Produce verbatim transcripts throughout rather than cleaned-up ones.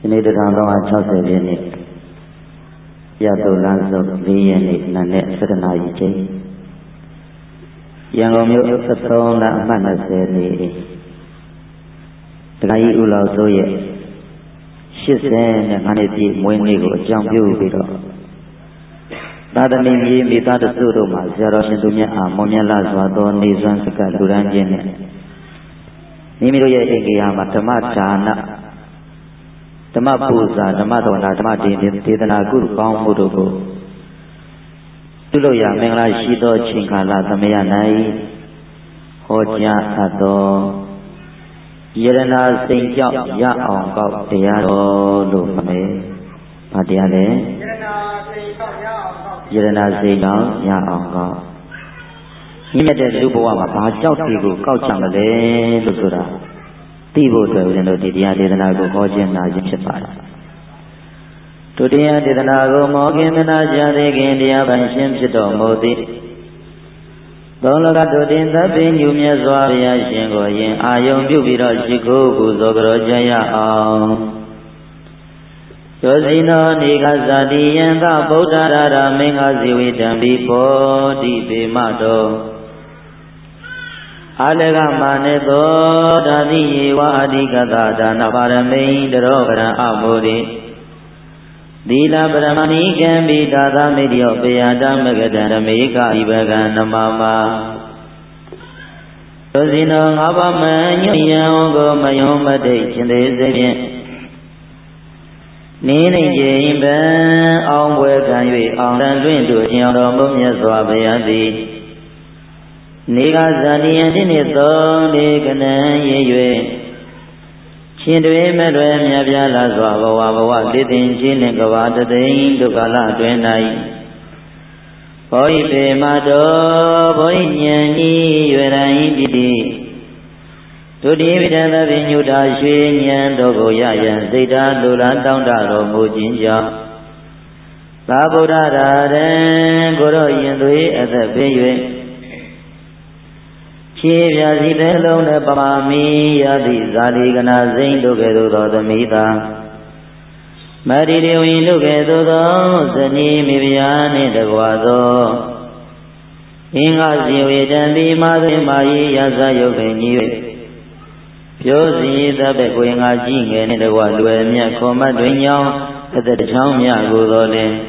နေ့တစ်ထောင်သုံးရာ၆၀ပြည့်နှစ်ရတုလန်းစုလေးရက်နေ့နံနက်၁၇နာရီချိန်ရန်ကုန်မြို့သထုံးလမ်းအမှတ်၂၀နေဒကာကြီးဦးလောက်စိုးရဲ့၈၀နဲ့၅နှစ်ပြည့်မွေးနေ့ကိုအကြောင်းပြုပြီးတော့သာသမီမြေမိသားတစုတို့မှာဆရာတော်ရှင်သူမြတ်အားမွန်မြတ်လာစွာသောနေစွမ်းစကလူရန်ခြင်းနဲ့မိမိတို့ရဲ့အိမ်ကြီးမှာဓမ္မဒါနဓမ္မပူဇာဓမ္မတော်နာဓမ္မဒေဒေသနာကုကောင်းမှုတို့ကိုပြုလို့ရမင်္ဂလာရှိသောချိန်ကာလသမယ၌ဟောကြားအပ်သောယရနာစိန်ကြောင့်ရအောင်ကောက်တရားတော်လို့မှမယ်။ဘာတရားလဲ။ယရနာစိန်ကြောင့်ရအောင်ကောက်မိမိတဲ့လူဘဝမှာဘာကြောက်တွေကိုကောက်ချမလဲလို့ဆိုတာသိဖို့အတွက်ဦးဇင်းတို့ဒီတရားဒေသနာကိုဟောခြင်းနာခြင်းဖြစ်ပါတယ်။ဒုတိယဒေသနာကိုမောခင်မနာကြသေးခင်တရားပိုင်ရှင်ဖြစ်တော်မူသည်သုံးလကဒုတိယသဗ္ဗညုမြတ်စွာဘုရားရှင်ကိုယင်အာယုံပြုပြီးတော့ရှိခိုးပူဇော်ကြောကြရအောင်။သောစီနောနေကဇာတိယံသဗုဒ္ဓရာရမင်္ဂဇီဝိတံဘိဘောဓိပေမတောအာလကမာနေသောဓာတိယေဝအဓိကသာဒါနပါရမိတရောကရံအမောတိသီလပရမဏိကံပိဒါသမေတ္တယောပယတမဂတံဓမေကဣဘကံနမမသောစီနောငါးပါးမညွှန်ယံကိုမယုံမတိတ်ခြင်းသေးစေဖြင့်နေနေခြင်းပံအောင်ပွဲခံ၍အောင်တန်တွင်တို့ခြင်းတော်မူမြတ်စွာဘုရားသည်နေကဇာတိယံတိနှင့်သုံးနေကနံရေ၍ရှင်တွေမဲ့တွေမြတ်ပြားလာစွာဘဝဘဝလိသိင်ချင်းနှင့်ကဘာတသိင်ဒုက္ခလအတွင်၌ဘောဟိပေမတောဘောဟိဉာဏ်ဤရွယ်တိုင်းတိတိဒုတိယဝိတံသဗ္ဗညုတာရွှေဉာဏ်တို့ကိုရရန်စိတ်ဓာတ်လူလန်းတောင်းတတော်မူခြင်းကြောင့်သာဗုဒ္ဓရာရံကိုရောယင်သွေးအသက်ပေး၍ခြေပြာစီတဲ့လုံးနဲ့ပမာမီယတိဇာတိကနာစိမ့်တို့ကဲ့သို့သောသမိသာမတိတေဝိတို့ကဲ့သို့သောဇနီးမိဖုရားနှင့်တကွာသောအင်္ဂါဇီဝေတံတိမာသိမာယိယဇယုတ်ခေညီ၍ပြောစီသဗ္ဗေကိုင်္ဂါကြည့်ငယ်နှင့်တကွာလွယ်မြတ်ခေါ်မတ်တွင်ညောင်းအသက်တစ်ချောင်းမြကိုသောလင်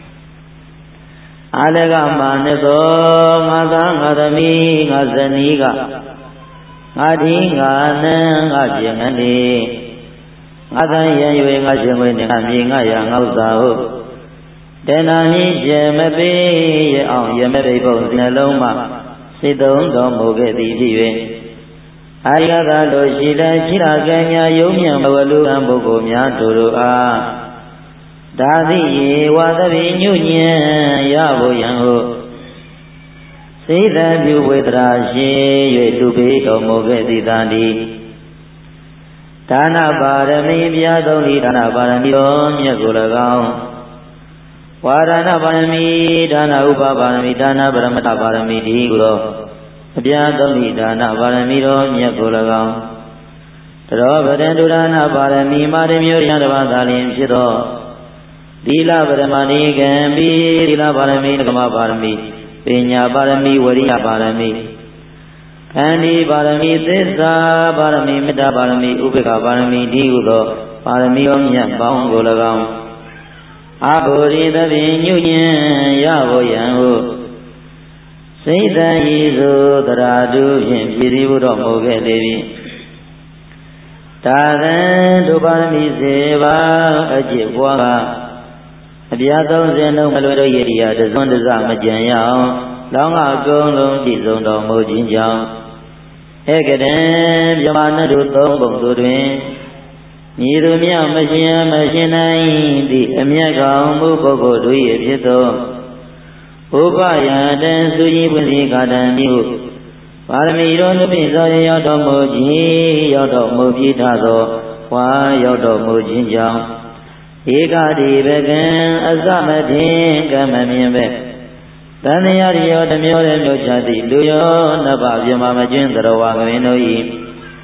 အာလကမာနသောငါသာငါသမီးငါဇနီးကငါဒီငါနံငါကျင်ငန်းဒီငါသာရံ၍ငါရှင်ဝေနှင့်ငါမြေငါရငါဥစ္စာဟုတေနာမြင့်ကျမပေးရအောင်ယမတိဘုံနှလုံးမှစိတ်သုံးတော်မူခဲ့သည်ဖြစ်၍အာရကလိုရှိတဲ့ရှိတာကံညာယုံမြန်ဘဝလူကံပုဂ္ဂိုလ်များတို့တို့အားဒါသိယေဝသဗ္ဗညုညံရဖို့ယံဟုစေတပြုဝေဒရာရှိ၍သူပေးတော်မူခဲ့သည်သာတိဒါနပါရမီပြာသုံးဤဒါနပါရမီတော်မြတ်ကို၎င်းဝါဒနာပါရမီဒါနဥပပါရမီဒါနပရမတ္ထပါရမီဒီကိုတော့အပြာသုံးဤဒါနပါရမီတော်မြတ်ကို၎င်းတရောဗဒံဒုဒါနပါရမီမာရမျိုးရတပါးသာလျှင်ဖြစ်သောသီလပရမဏိကံပိသီလပါရမီဓမ္မပါရမီပညာပါရမီဝရိယပါရမီခန္ဒီပါရမီသစ္စာပါရမီမေတ္တာပါရမီဥပေက္ခပါရမီဒီဟုသောပါရမီတော်မြတ်ပေါင်းကို၎င်းအဘုရိသဖြင့်ညွညံရဖို့ယံဟုစိတ်တန်ဤသို့တရာတုဖြင့်ပြည်သေးတော်မူခဲ့လေပြီဒါသံဒုပါရမီစေပါအကျင့်ပွားကအပြာသုံးစင်လုံးမလွယ်တော့ရည်ရတစွန်းတစမကြံရအောင်လောင်းကအကုန်လုံးပြည့်စုံတော်မူခြင်းကြောင့်ဧကတံပြမနတုသုံးပုံတို့တွင်ညီသူမြမရှင်မရှင်နိုင်သည့်အမျက်ကောင်မူပုဂ္ဂိုလ်တို့၏ဖြစ်သောဥပယတံစုကြီးပွင့်စီကာတံမိဟုပါရမီတော်နှင့်သောရောက်တော်မူခြင်းရောက်တော်မူပြီးထသောဝါရောက်တော်မူခြင်းကြောင့်ဧကတိဘကံအစမထင်ကမမြင်ပဲတန်မြာရောတမျိုးတဲ့မျိုးချသည်လူရောနဗ္ဗပြမမကျွင်းသရဝကမင်းတို့၏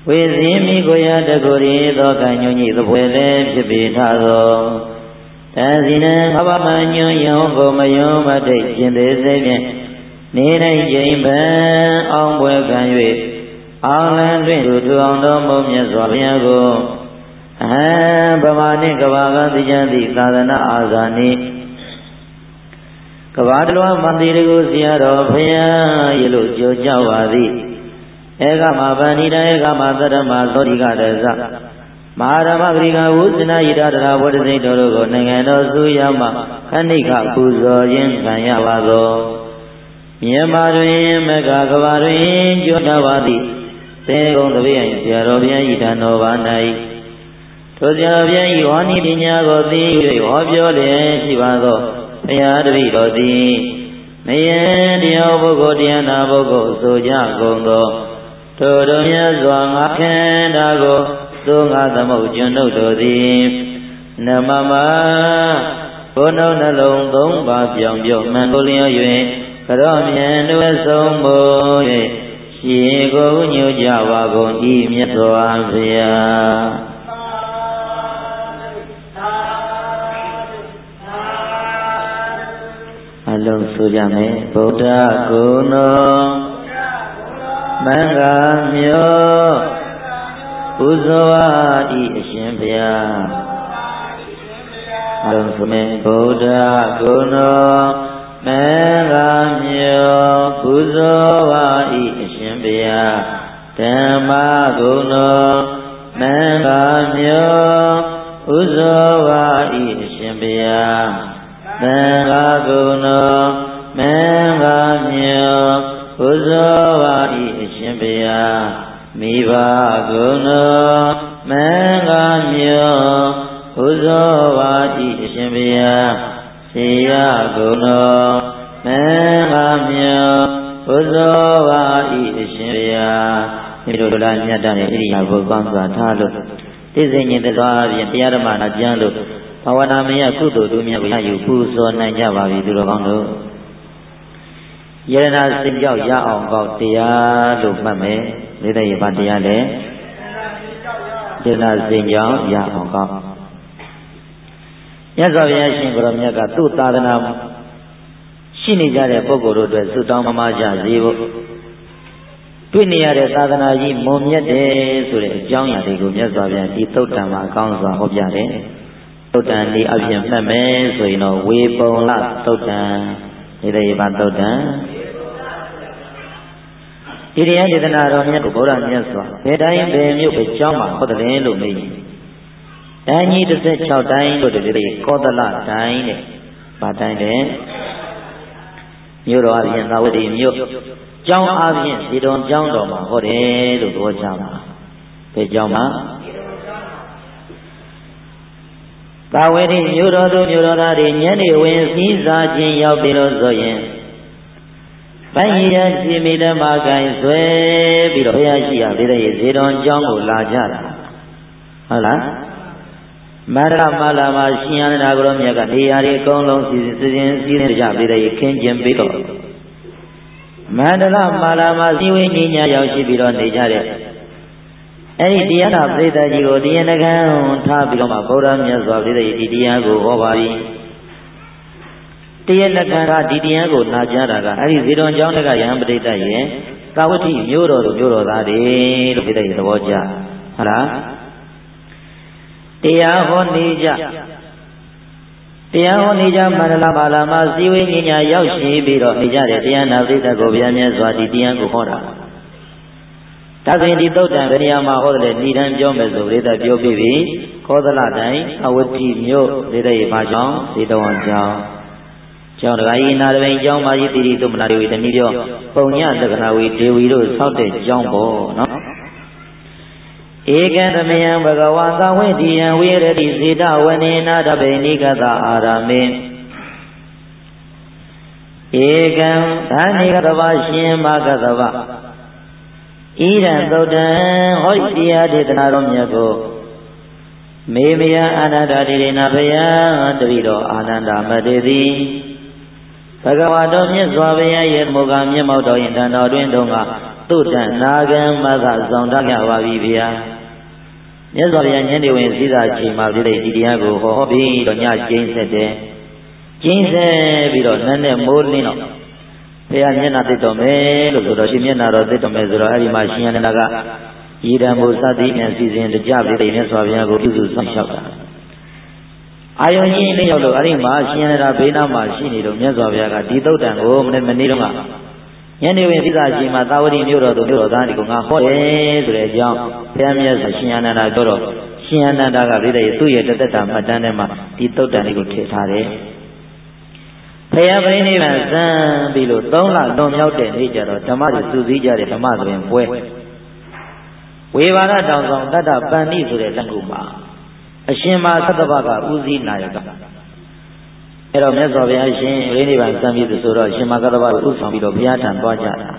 ဝေစင်းမိကိုရတကိုရီသောကံညွညိသပွဲလည်းဖြစ်ပေထသောတစီနံဘဝမညွယုံကိုမယုံမတိတ်ရှင်သေးစေဖြင့်နေတိုင်းချိန်ပန်အောင်ပွဲခံ၍အောင်လန်းတွင်သူထူအောင်သောမုံမြတ်စွာဘုရားကိုအဟံဗမာနှင့်ကဘာကသိချမ်းသည့်သာသနာအာဇာနှင့်ကဘာတလွားမန္တိရကိုဆရာတော်ဘုရားရေလို့ကြိုကြပါသည်ဧကမဗန္ဒီတဧကမသတ္တမသောတိကတဇမဟာဓမ္မဂရိကဝုဇနာယိတတရာဝတ္တစိတ်တို့ကိုနိုင်ငံတော်စုရမှခဏိကပူဇော်ခြင်းခံရပါသောမြန်မာတွင်မကကဘာတွင်ကြွတပါသည်သေကုံတပည့်ဆရာတော်ဘုရားဤတန်တော်ပါ၌ထိုဆရာတော်ဘုရားဤဝါနိပညာကိုသိ၍ဟောပြောလျက်ရှိပါသောဘုရားတပည့်တော်သည်မယံတရားပုဂ္ဂိုလ်တရားနာပုဂ္ဂိုလ်ဆိုကြကုန်သောထိုတော်မြတ်စွာငါခန္ဓာကိုသို့ငါသမုတ်ကျွန်ုပ်တို့သည်နမမဘုန်းတော်နှလုံးသုံးပါးပြောင်ပြော့မှန်ကိုလျော်၍ကြောမြင်တို့ဆုံးမို့၍ရှေကိုညွှန်ကြပါကုန်ဤမြတ်စွာဘုရားအလုံးဆိုကြမယ်ဗုဒ္ဓဂုဏတော်မင်္ဂမျိုးပူဇော်ပါဤအရှင်ဘုရားအလုံးဆိုမယ်ဗုဒ္ဓဂုဏတော်မင်္ဂမျိုးပူဇော်ပါဤအရှင်ဘုရားဓမ္မဂုဏတော်မင်္ဂမျိုးပူဇော်ပါဤအရှင်ဘုရားသံဃာဂုဏတော်မင်္ဂမျိုးပူဇော်ပါဤအရှင်ဘုရားမိဘဂုဏတော်မင်္ဂမျိုးပူဇော်ပါဤအရှင်ဘုရားစေယဂုဏတော်မင်္ဂမျိုးပူဇော်ပါဤအရှင်ဘုရားဒီလိုလားမြတ်တဲ့ဣရိယာပုကောင်းစွာထားလို့သိစိတ်ဉာဏ်သွားဖြင့်တရားဓမ္မနာကျမ်းလို့ဘာဝနာမယကုသိုလ်တို့မြတ်ကိုရယူပူဇော်နိုင်ကြပါပြီသူတော်ကောင်းတို့ယရနာစင်ကြောက်ရအောင်ကောက်တရားလို့မှတ်မယ်လေတဲ့ရပါတရားလေယရနာစင်ကြောက်ရအောင်ကောက်မြတ်စွာဘုရားရှင်ကိုရောမြတ်ကသူ့သာသနာရှိနေကြတဲ့ပုဂ္ဂိုလ်တို့အတွက်ဆုတောင်းမမကြစေဖို့တွေ့နေရတဲ့သာသနာကြီးမွန်မြတ်တယ်ဆိုတဲ့အကြောင်းအရာတွေကိုမြတ်စွာဘုရားဒီသုတ်တံမှာအကောင်းစွာဟောပြတယ်သုတ်တံဒီအပြင်မှတ်မယ်ဆိုရင်တော့ဝေပုံလသုတ်တံဒီတဲ့ရပါသုတ်တံဒီတရားဒေသနာတော်မြတ်ကိုဗုဒ္ဓမြတ်စွာဘယ်တိုင်းဘယ်မြို့ပဲကျောင်းမှာဟောတယ်လို့မေးရင်တိုင်းကြီးတစ်ဆက်၆တိုင်းလို့ဒီတဲ့ကောသလတိုင်းတဲ့ဗာတိုင်းတဲ့မြို့တော်အပြင်သာဝတိမြို့ကျောင်းအပြင်ဒီတော်ကျောင်းတော်မှာဟောတယ်လို့ပြောကြပါဘယ်ကျောင်းမှာသာဝတိမြို့တော်သူမြို့တော်သားတွေညနေဝင်စည်းစားခြင်းရောက်ပြီလို့ဆိုရင်ပိုင်းရစီမိဓမ္မကိုင်ဆွဲပြီးတော့ဘုရားရှိရသေးတဲ့ဇေတဝန်ကျောင်းကိုလာကြတာဟုတ်လားမရမလာမှာရှင်ရဏဂရောမြတ်ကနေရာတွေအကုန်လုံးစီစဉ်စီစဉ်စီစဉ်ကြပြီးတော့ခင်းကျင်ပြီးတော့မန္တလမာလာမှာစီဝိညာဉ်ညာရောက်ရှိပြီးတော့နေကြတဲ့အဲ့ဒီတရားနာပရိသတ်ကြီးကိုတရားနဂံထားပြီးတော့မှဗုဒ္ဓမြတ်စွာဘုရားဒီတရားကိုဟောပါပြီတရားနဂံကဒီတရားကိုနာကြားတာကအဲ့ဒီဇေတဝန်ကျောင်းတကယဟန်ပရိသတ်ရဲ့သာဝတိမြို့တော်သူမြို့တော်သားတွေလို့ပြတဲ့သဘောကျဟုတ်လားတရားဟောနေကြတရားဟောနေကြမန္တလပါလာမှာစီဝိညာဉ်ညာရောက်ရှိပြီးတော့နေကြတဲ့တရားနာပရိသတ်ကိုဘုရားမြတ်စွာဒီတရားကိုဟောတာဒါဆိုရင်ဒီသုတ်တံဘယ်နေရာမှာဟောတယ်ဏိဒံပြောမယ်ဆိုပရိသတ်ပြောပြီးပြီခောသလတိုင်းအဝတိမြို့ဒေသရေဘာကြောင့်ဇေတဝန်ကျောင်းကျောင်းတကာဤနာရပိန်ကျောင်းမာကြီးတိတိသုမနာဒေဝီတနည်းပြောပုံညသက္ကနာဝီဒေဝီတို့ဆောက်တဲ့ကျောင်းပေါ့နော်ဧကံသမယံဘဂဝါသဝိတိယံဝိရတိဇေတဝနေနာတပိနိကသအာရမေဧကံဓာနိကသဗရှင်မကသဗဣရံသုတ်တံဟောတရားဒေသနာတော်မြတ်ကိုမေမယအာနန္ဒတိရေနဘယတပိတော်အာနန္ဒမတေသည်ဘဂဝါတော်မြတ်စွာဘုရားရဲ့မုခမျက်မှောက်တော်ရင်တန်တော်တွင်တုန်းကသုတ္တနာဂံမသဆောင်တကြပါပြီဗျာမြတ်စွာဘုရားဉာဏ်ဝင်စည်းစာချိန်မှာပြတဲ့ဒီတရားကိုဟောပြီးတော့ညကျင်းဆက်တယ်ကျင်းဆက်ပြီးတော့နန်းနဲ့မိုးလင်းတော့ဘုရားမျက်နှာသိတော်မယ်လို့ဆိုတော့ရှင်မျက်နှာတော်သိတော်မယ်ဆိုတော့အဲ့ဒီမှာရှင်ရဏကရည်တံမှုစသည်ဖြင့်စီစဉ်တကြပြတဲ့မြတ်စွာဘုရားကိုပြုစုဆောင်လျှောက်တာအာယုန်ကြီးလေးရောက်လို့အဲ့ဒီမှာရှင်ရဏဘေးနားမှာရှိနေတော့မြတ်စွာဘုရားကဒီသုတ်တံကိုမနေ့မနေ့တော့ညနေဝင်သိက္ခာချိန်မှာသာဝတိမြို့တော်သူမြို့တော်သားတွေကိုငါဟောတယ်ဆိုတဲ့အကြောင်းဘုရားမြတ်စွာရှင်အနန္ဒာပြောတော့ရှင်အနန္ဒာကပြတဲ့သူ့ရဲ့တသက်တာမှတ်တမ်းထဲမှာဒီသုတ်တံလေးကိုထည့်ထားတယ်ဘုရားပြိဋိဘံစံပြီးလို့သုံးလလွန်မြောက်တဲ့နေ့ကျတော့ဓမ္မတွေစုစည်းကြတဲ့ဓမ္မဆိုရင်ပွဲဝေဘာရတောင်ဆောင်တတ္တပန္နိဆိုတဲ့လက်ခုမှာအရှင်မသတ္တဗကဥစည်းနာယကအဲ့တော့မြတ်စွာဘုရားရှင်ပြိဋိဘံစံပြီးဆိုတော့ရှင်မသတ္တဗကိုဥဆောင်ပြီးတော့ဘုရားထံသွားကြတာ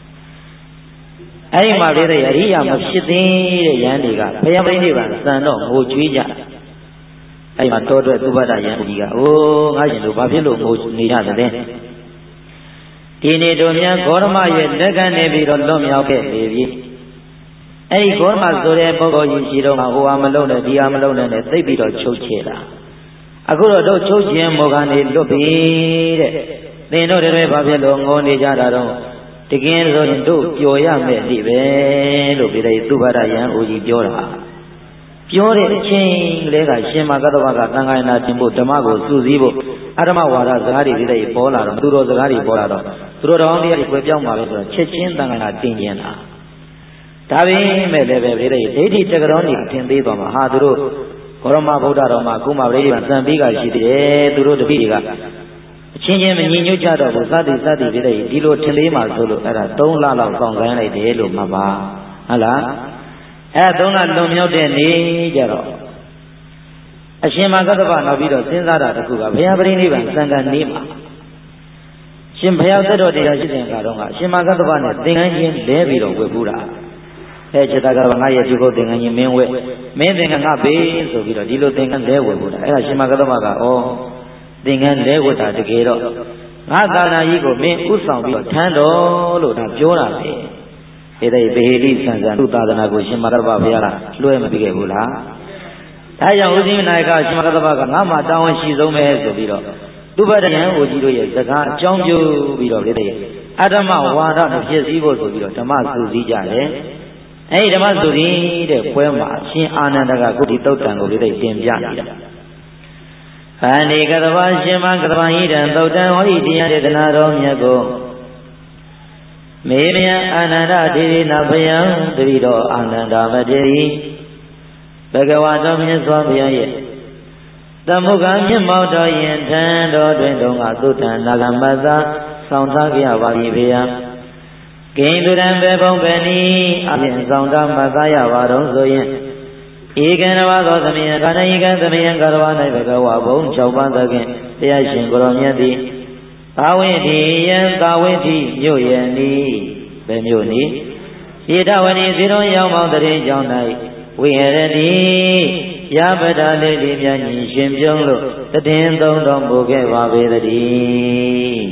အဲ့ဒီမှာပြတဲ့အရိယာမဖြစ်သေးတဲ့ယန္တိကဘုရားပြိဋိဘံစံတော့ငိုကြွေးကြအဲ့မှာတောအတွက်သုဘဒယန္တိကအိုးငါရှင်တို့ဘာဖြစ်လို့ငိုနေရသလဲဒီနေ့တို့များဂေါရမရဲ့လက်ကနေပြီးတော့လွတ်မြောက်ခဲ့ပြီအဲ့ဒီဂေါရမဆိုတဲ့ပုဂ္ဂိုလ်ကြီးရှိတော့ဟိုဟာမလုံးနဲ့ဒီဟာမလုံးနဲ့သိပြီးတော့ချုပ်ချယ်တာအခုတော့တို့ချုပ်ခြင်းမောကနေလွတ်ပြီတဲ့သင်တို့တွေဘာဖြစ်လို့ငိုနေကြတာတော့တကယ်ဆိုရင်တို့ပျော်ရမယ်ဒီပဲလို့ပြတဲ့သုဘဒယံအိုကြီးပြောတာပြောတဲ့အချိန်ကလေးကရှင်မကတ္တဝကသံဃာယနာတင်ဖို့ဓမ္မကိုစုစည်းဖို့အဓမ္မဝါဒစကားတွေပြတဲ့ပေါ်လာတော့သူတော်စကားတွေပေါ်လာတော့သူတော်တော်တရားတွေပြောင်းပါပဲဆိုတော့ချက်ချင်းသံဃာယနာတင်ကျင်တာဒါပေမဲ့လည်းပဲပြတဲ့ဒိဋ္ဌိတက္ကရောနေအထင်သေးသွားမှာဟာသူတို့ဘောရမဗုဒ္ဓတော်မှာကုမပရိပံစံပြီးကရှိသေးတယ်သူတို့တပိတွေကအချင်းချင်းမညီညွတ်ကြတော့ဘူးသတိသတိပြတဲ့ဒီလိုထင်သေးမှဆိုလို့အဲ့ဒါသုံးလလောက်စောင့်ဆိုင်းလိုက်တယ်လို့မှတ်ပါဟုတ်လားအဲ့သုံးလလွန်မြောက်တဲ့နေ့ကြတော့အရှင်မကတ္တဗနောက်ပြီးတော့စဉ်းစားတာတခုကဘုရားပရိနိဗ္ဗာန်စံဃာနေမှာရှင်ဘုရားသက်တော်တရားရှိတဲ့အခါတော့ကအရှင်မကတ္တဗနဲ့သင်္ကန်းချင်းလဲပြီးတော့ဝတ်ဘူးတာအဲจิตကငါရဲ့ဒီကိုသင်္ကန်းချင်းမင်းဝဲမင်းသင်္ကန်းငါပေးဆိုပြီးတော့ဒီလိုသင်္ကန်းလဲဝတ်ဘူးတာအဲ့ဒါရှင်မကတ္တဗကဩသင်္ကန်းလဲဝတ်တာတကယ်တော့ငါသာနာကြီးကိုမင်းဥဆောင်ပြီးတော့ထမ်းတော်လို့ဒါပြောတာပဲဧတဲ့ဘေဟိလိဆံဆံသူသာသနာကိုရှင်မကတ္တဗဘုရားကလွှဲမပြီးခဲ့ဘူးလားဒါကြောင့်ဦးဇင်းနာယကရှင်မကတ္တဗကငါမှတာဝန်ရှိဆုံးပဲဆိုပြီးတော့သုဘဒယံဦးကြီးတို့ရဲ့စကားအကြောင်းပြုပြီးတော့လေတဲ့အဓမ္မဝါဒမဖြစ်စည်းဖို့ဆိုပြီးတော့ဓမ္မစုစည်းကြတယ်အဲဒီဓမ္မစုစည်းတဲ့ပွဲမှာရှင်အာနန္ဒကကုဋိသုတ်တံကိုလေတဲ့တင်ပြနေတာဗန္ဒီကတ္တဗရှင်မကတ္တဗဟိတံသုတ်တံဟောဤတရားဒေသနာတော်မြတ်ကိုမေမြံအာနန္ဒဒေဝိနာဘယံတတိတော်အာနန္ဒမတေရီဘဂဝါတော်မြတ်စွာဘုရားရဲ့သမုဂ္ဂမြင့်မောက်တော်ယင်ထံတော်တွင်တော်ကသုတ္တံနာဂမသဆောင်ထားကြပါပြီဘုရားကိဉ္စုရံဘေဘုံဗနီအပြင်ဆောင်ထားမသားရပါတော်ဆိုရင်ဧကံရဝသောသမယံကာဏဧကံသမယံကာရဝ၌ဘဂဝါဘုံ၆ပါးသဖြင့်တရားရှင်ကိုရောမြတ်သည်သာဝိတိယံသာဝိတိမြို့ယံဤဘယ်မြို့နည်းဣဒဝတိဇီရောရောက်မောင်းတည်းကြောင့်၌ဝိဟရတိယပဒလေးလေးမြတ်ညီရှင်ပြုံးလို့တည်င်းသုံးတော်မူခဲ့ပါပေတည်း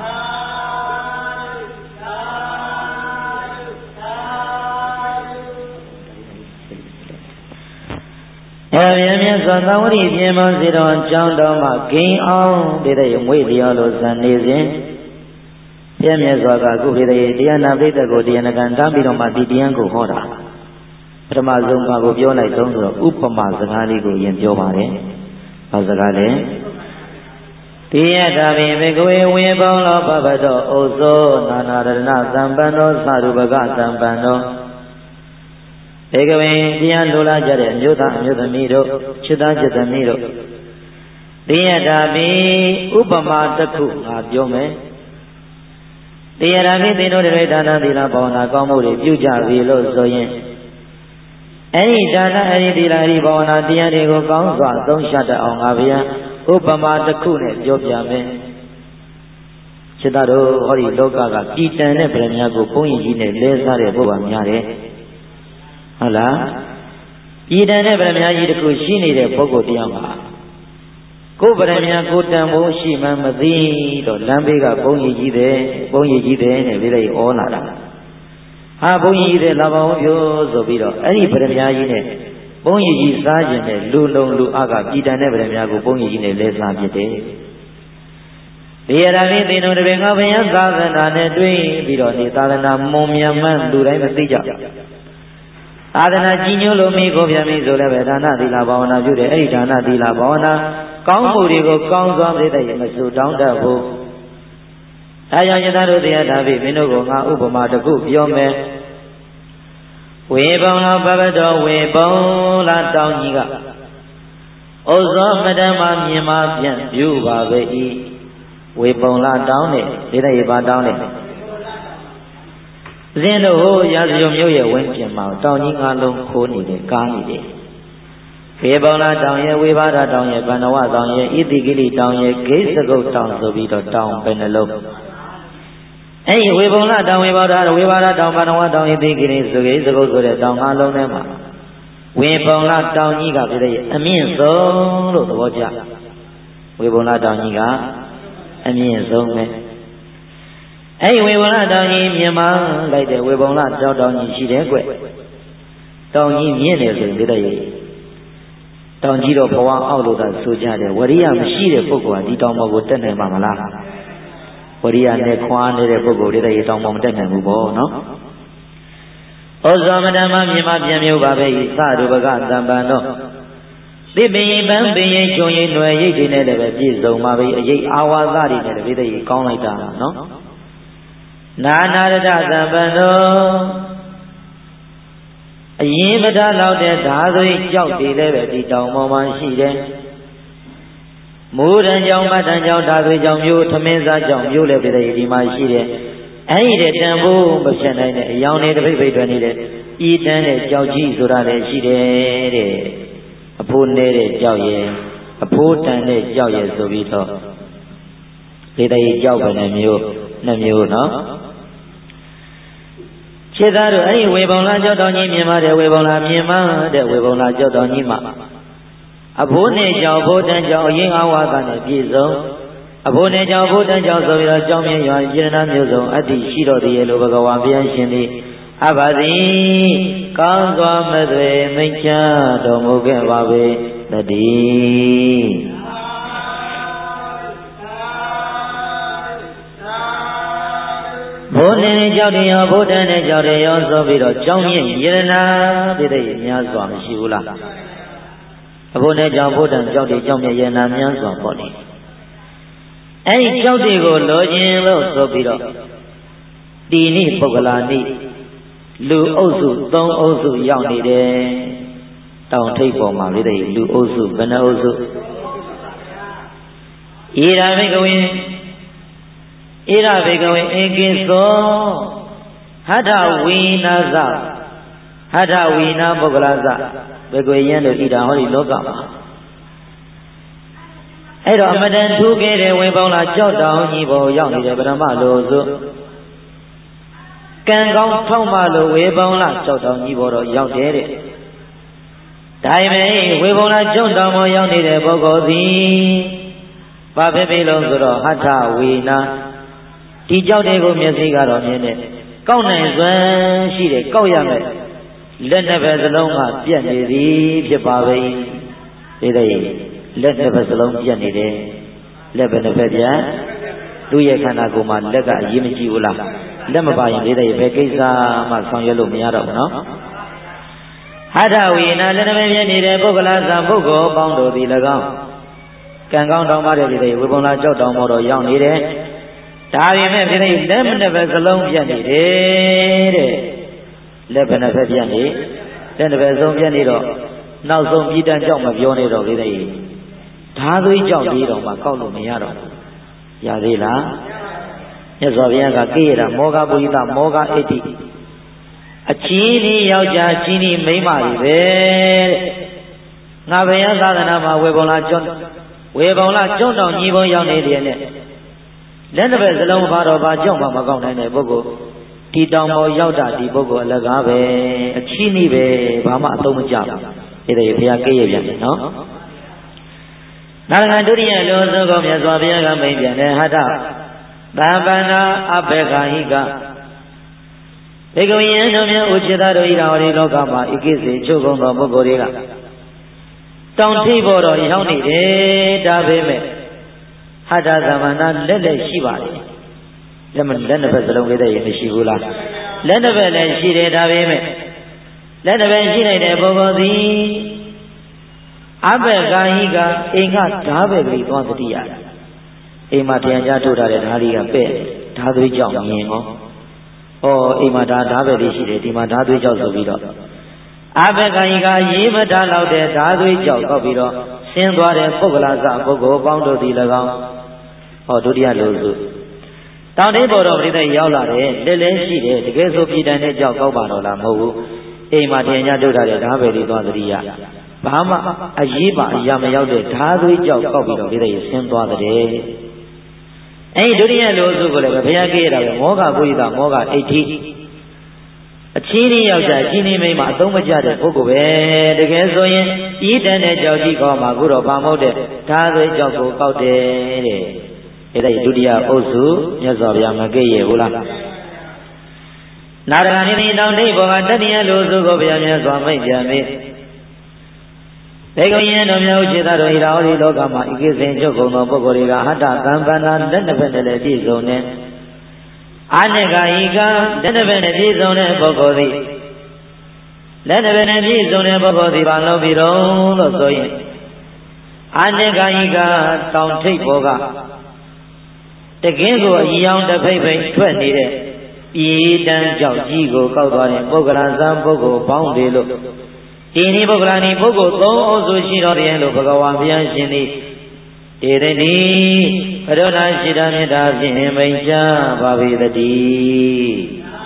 အဲမြတ်မြတ်စွာသာဝတိပြင်မဇီရောကျောင်းတော်မှာဂိမ်းအောင်တည်တဲ့ငွေတရားလိုဇန်နေစဉ်ပြည့်မြတ်စွာကခုတည်းတရားနာပိဋကကိုတရားနာခံတမ်းပြီးတော့မှဒီတရားကိုဟောတာပထမဆုံးကကိုပြောလိုက်တော့ဆိုတော့ဥပမာစကားလေးကိုရင်ပြောပါတယ်။ဘာစကားလဲ။တိယတာပိဘေကဝေဝေပေါင်းလောဘဘတောဩဇောနာနာရဏသံပန္နောသရုပကသံပန္နောဘေကဝေတရားလိုလားကြတဲ့အမျိုးသားအမျိုးသမီးတို့ချစ်သားချစ်သမီးတို့တိယတာပိဥပမာတစ်ခုငါပြောမယ်။တိယတာပိသင်တို့တွေဒါနသီလဘာဝနာကောင်းမှုတွေပြုကြပြီလို့ဆိုရင်အဲ့ဒီဒါနအဲ့ဒီသီလအဲ့ဒီဘာဝနာတရားတွေကိုကောင်းစွာသုံးရှတတ်အောင်ငါဗျာဥပမာတစ်ခုနဲ့ပြောပြမယ်။စိတ္တတို့ဟောဒီလောကကပြည်တန်တဲ့ဗရမ ्या ကိုဘုန်းကြီးကြီးနဲ့လဲစားတဲ့ပုဗ္ဗာများတယ်။ဟုတ်လား။ပြည်တန်တဲ့ဗရမ ्या ကြီးတစ်ခုရှိနေတဲ့ပုဂ္ဂိုလ်တရားမှာကိုယ်ဗရမ ्या ကိုတန်ဖို့ရှိမှမသိတော့လမ်းဘေးကဘုန်းကြီးကြီးတဲ့ဘုန်းကြီးကြီးတဲ့နဲ့ပြလိုက်ဩလာတာ။ဟာဟာဘုန်းကြီးတဲ့လာပါဦးပြောဆိုပြီးတော့အဲ့ဒီဗရမ ्या ကြီးနဲ့ဘုန်းကြီးကြီးစားခြင်းနဲ့လူလုံးလူအကပြည်တန်တဲ့ဗရမ ्या ကိုဘုန်းကြီးကြီးနဲ့လဲစားဖြစ်တယ်ဒီရတာလေးသင်တို့တပင်ငါဘုရားသာသနာနဲ့တွေ့ပြီးတော့ဒီသာသနာမုံမြတ်မှန်းလူတိုင်းမသိကြသာသနာကြီးညို့လို့မိကိုပြန်ပြီဆိုလည်းပဲဒါနသီလဘာဝနာပြုတယ်အဲ့ဒီဒါနသီလဘာဝနာကောင်းမှုတွေကိုကောင်းစွာသိတဲ့မဆူတောင်းတတ်ဘူးဒါကြောင့်ယထာတို့တရားဒါပြီမင်းတို့ကငါဥပမာတစ်ခုပြောမယ်ဝေပုံလာပပတော်ဝေပုံလာတောင်းကြီးကဩဇောမတ္တမမြင်မပြန်ပြုပါပဲဤဝေပုံလာတောင်းတယ်ဒီတဲ့ရပါတောင်းတယ်ဇင်းတို့ဟိုရာဇယုံမျိုးရဲ့ဝင်းပြင်မှာတောင်ကြီးငါးလုံးခိုးနေတယ်ကားနေတယ်ဝေပုံလာတောင်ရဲ့ဝေဘာဒတောင်ရဲ့ဗန္နဝတောင်ရဲ့ဣတိကိလိတောင်ရဲ့ဂိစကုတ်တောင်ဆိုပြီးတော့တောင်ပဲနှလုံးအဲ့ဒီဝေပုံလာတောင်ဝေဘာဒဝေဘာဒတောင်ဗန္နဝတောင်ဣတိကိလိဆိုဂိစကုတ်ဆိုတဲ့တောင်ငါးလုံးထဲမှာဝေပုံလာတောင်ကြီးကပြတဲ့အမြင့်ဆုံးလို့သဘောကျဝေပုံလာတောင်ကြီးကအမြင့်ဆုံးပဲအဲ့ဝေပုံလတောင်ကြီးမြင်မှလိုက်တဲ့ဝေပုံလတောင်တောင်ကြီးရှိတယ်ကွတောင်ကြီးမြင့်တယ်ဆိုရင်ဒီတည်းတောင်ကြီးတော့ဘဝအောက်လို့သာဆိုကြတယ်ဝရိယမရှိတဲ့ပုဂ္ဂိုလ်ကဒီတောင်ပေါ်ကိုတက်နိုင်မှာမလားဝရိယနဲ့ခွာနေတဲ့ပုဂ္ဂိုလ်တွေတည်းတောင်ပေါ်မတက်နိုင်ဘူးပေါ့နော်ဩဇောမတမမြင်မှပြန်မျိုးပါပဲဤသရူပကတံပံတော့သစ်ပင်ပန်းပင်ရိပ်ချုံရိပ်ຫນွယ်ရိပ်တွေနဲ့လည်းပဲပြည့်စုံပါပြီအရိပ်အာဝါသတွေနဲ့လည်းပြည့်စုံကောင်းလိုက်တာနော်နာနာရတသံပန္နောအရင်ပဒလောက်တဲ့ဓာသွေးကြောက်တွေလည်းပဲဒီတောင်ပေါ်မှာရှိတယ်မူရန်ကြောင့်မတန်ကြောင့်ဓာသွေးကြောင့်မျိုးသမင်းစားကြောင့်မျိုးလည်းပြည့်စုံဒီမှာရှိတယ်အဲ့ဒီတန်ဖိုးမဖြစ်နိုင်တဲ့အယောင်တွေတပိတ်ပိတ်တွင်နေတဲ့ဤတန်းတဲ့ကြောက်ကြီးဆိုတာလည်းရှိတယ်တဲ့အဖိုးနေတဲ့ကြောက်ရဲ့အဖိုးတန်တဲ့ကြောက်ရဲ့ဆိုပြီးတော့ဒီတည်းကြောက်ပဲနှမျိုးနှမျိုးနော်ခြေသားတို့အဲ့ဒီဝေပုံလာကြောက်တော်ကြီးမြင်ပါတယ်ဝေပုံလာမြင်မှတဲ့ဝေပုံလာကြောက်တော်ကြီးမှာအဖိုးနဲ့ကြောက်ဖိုးတန်ကြောက်အရင်အဝါကနဲ့ပြည့်စုံအဖိုးနဲ့ကြောက်ဖိုးတန်ကြောက်ဆိုပြီးတော့ကြောင်းမြင်ရွာယရဏမျိုးစုံအတ္တိရှိတော်တည်းလို့ဘဂဝါဘုရားရှင်သည်အဘသီကောင်းစွာမသွေမိတ်ချတော်မူခဲ့ပါပေတည်းဘုန်းနဲ့ကြောက်တယ်ရောဘုဒ္ဓနဲ့ကြောက်တယ်ရောဆိုပြီးတော့ကြောင်းမြင့်ယရနာပြည့်တဲ့များစွာမရှိဘူးလားအဘုနဲ့ကြောက်ဘုဒ္ဓကြောက်တယ်ကြောက်မြင့်ယရနာများစွာပေါ့လေအဲ့ဒီကြောက်တွေကိုလိုချင်လို့ဆိုပြီးတော့တီနိပုဂ္ဂလာနိလူအုပ်စုသုံးအုပ်စုရောက်နေတယ်တောင်ထိပ်ပေါ်မှာပြည့်တဲ့လူအုပ်စုဘယ်နှအုပ်စုဣရာမိကဝေဣရဘေကဝေဧကိသောဟထဝိနာသဟထဝိနာပုဂ္ဂလသဘေကွေယံတို့ဣဒာဟောဒီလောကမှာအဲ့တော့အမတန်ထူးခဲ့တဲ့ဝေပေါင်းလာကြောက်တောင်ကြီးပေါ်ရောက်နေတဲ့ဗရမလို့ဆိုကံကောင်းထောက်မှလို့ဝေပေါင်းလာကြောက်တောင်ကြီးပေါ်တော့ရောက်တယ်တဲ့ဒါပေမဲ့ဝေပေါင်းလာကြောက်တောင်ပေါ်ရောက်နေတဲ့ပုဂ္ဂိုလ်သည်ဘာဖြစ်ပြီလို့ဆိုတော့ဟထဝိနာဒီကြောက်တွေကိုမျက်စိကတော့မြင်တယ်ကောက်နိုင်စွမ်းရှိတယ်ကောက်ရမယ်လက်နှစ်ဖက်စလုံးကပြက်နေသည်ဖြစ်ပါပဲဒီတဲ့လက်နှစ်ဖက်စလုံးပြက်နေတယ်လက်ပဲနှစ်ဖက်ပြက်သူ့ရဲ့ခန္ဓာကိုယ်မှာလက်ကအရေးမကြီးဘူးလားလက်မပါရင်ဒီတဲ့ဘယ်ကိစ္စမှဆောင်ရွက်လို့မရတော့ဘူးနော်ဟထဝိနာလက်နှစ်ဖက်ပြက်နေတဲ့ပုဂ္ဂလသံပုဂ္ဂိုလ်ပေါင်းတို့သည်၎င်းကံကောင်းတောင်းပါတဲ့ဒီတဲ့ဝေပုံလာကြောက်တောင်းပေါ်တော့ရောက်နေတယ်ဒါပေမဲ့ဒီနေ့လက်မနှစ်ပဲစလုံးပြတ်နေတယ်တဲ့လက်ဘယ်နှစ်ဖက်ပြတ်နေလက်နှစ်ဖက်ဆုံးပြတ်နေတော့နောက်ဆုံးပြည်တန်းကြောက်မပြောနေတော့ဒီနေ့ဓာသွေးကြောက်သေးတော့မှကောက်လို့မရတော့ဘူးရသေးလားမြတ်စွာဘုရားကကိရတာမောဃပုရိသမောဃအဋ္ဌိအချင်းဒီယောက်ျားချင်းဒီမိန်းမတွေပဲတဲ့ငါဘုရားသာသနာမှာဝေပုံလာကျွန်းဝေပုံလာကျွန်းတောင်ညီဘုံရောက်နေတယ်နဲ့လက်တစ်ဖက်စလုံးပါတော့ဘာကြောင့်မှမကောက်နိုင်တဲ့ပုဂ္ဂိုလ်ဒီတောင်ပေါ်ရောက်တာဒီပုဂ္ဂိုလ်အလကားပဲအချီးနှီးပဲဘာမှအသုံးမကျဘူးဒီတဲ့ဘုရားကိရပြန်တယ်နော်နာဂံဒုတိယလောသောကောမြတ်စွာဘုရားကမိန့်ပြန်တယ်ဟထသဗ္ဗနာအဘေခာဟိကဘေကဝိယံတို့မြတ်ဥจิตတို့ဤတော်ဒီလောကမှာဤကိစ္စချုပ်ကုန်သောပုဂ္ဂိုလ်တွေကတောင်ထိပ်ပေါ်တော့ရောက်နေတယ်ဒါပေမဲ့ဟတ္တသမဏလက်လက်ရှိပါလေလက်မလက်နှစ်ဖက်စလုံးလေးတည်းမရှိဘူးလားလက်နှစ်ဖက်လည်းရှိတယ်ဒါပေမဲ့လက်တစ်ဖက်ရှိလိုက်တဲ့ပုဂ္ဂိုလ်သည်အဘက်ကာယိကအိမ်ကဓာဘက်ကလေးသွားသတိရတယ်အိမ်မှာတရားကြားထုတ်ထားတဲ့ဓာလေးကပဲ့ဓာသွေးကြောင့်မြင်ဟောဩအိမ်မှာဓာဓာဘက်လေးရှိတယ်ဒီမှာဓာသွေးကြောင့်ဆိုပြီးတော့အဘက်ကာယိကရေးမထားလောက်တဲ့ဓာသွေးကြောင့်ကောက်ပြီးတော့ဆင်းသွားတဲ့ပုဂ္ဂလာစပုဂ္ဂိုလ်ပေါင်းတို့သည်၎င်းဟောဒုတိယလိုစုတောင်တိဘောတော်ပရိသတ်ရောက်လာတယ်လက်လည်းရှိတယ်တကယ်ဆိုပြည်တန်တဲ့ကြောက်ကောက်ပါတော့လားမဟုတ်ဘူးအိမ်မှာတင်ညာထုတ်ထားတဲ့ဓာပဲလေးသွားသတိရဘာမှအရေးပါအရာမရောက်တဲ့ဓာသွေးကြောက်ကောက်ပြီးတော့ပရိသတ်ဆင်းသွားတဲ့အဲဒီဒုတိယလိုစုကိုလည်းဘုရားကြည့်ရတာပဲမောဂပုရိသမောဂအိဋ္ဌိအချင်းကြီးယောက်ျားချင်းကြီးမိန်းမအသုံးမကျတဲ့ပုဂ္ဂိုလ်ပဲတကယ်ဆိုရင်ဤတန်တဲ့ကြောက်ကြီးကောင်းမှာခုတော့ဘာမဟုတ်တဲ့ဓာသွေးကြောက်ကိုကောက်တယ်တဲ့အဲ့ဒါဒုတိယအုပ်စုမြတ်စွာဘုရားမကြည့်ရဘူးလားနာရဂနိတောင်ဒိဘောကတတိယလိုစုကိုဘုရားမြတ်စွာမိတ်ပြန်ပြီဘေကုံရင်တော်မြောက်ခြေသားတို့ဤတော်ဒီလောကမှာဤကိစ္စချုပ်ကုန်သောပုဂ္ဂိုလ်တွေကဟတ္တကံပန္နာလက်နှစ်ဖက်နဲ့လည်းပြည့်စုံတဲ့အာနဂဟိကလက်နှစ်ဖက်နဲ့ပြည့်စုံတဲ့ပုဂ္ဂိုလ်သည်လက်နှစ်ဖက်နဲ့ပြည့်စုံတဲ့ပုဂ္ဂိုလ်သည်ဘာလို့ပြီးတော့လို့ဆိုရင်အာနဂဟိကတောင်ထိပ်ဘောကတကင်းကိုအယောင်တစ်ဖိတ်ဖိတ်ထွက်နေတဲ့ပြည်တန်းကြောက်ကြီးကိုကောက်သွားတဲ့ပုဂ္ဂလာသံပုဂ္ဂိုလ်ပေါင်းတယ်လို့ဒီနည်းပုဂ္ဂလာနည်းပုဂ္ဂိုလ်သုံးအုပ်စုရှိတော်တယ်လို့ဘဂဝါဘုရားရှင်သည်တေရဏီဘဒုနာရှိတာမေတ္တာဖြင့်မိန်ချပါပေတည်း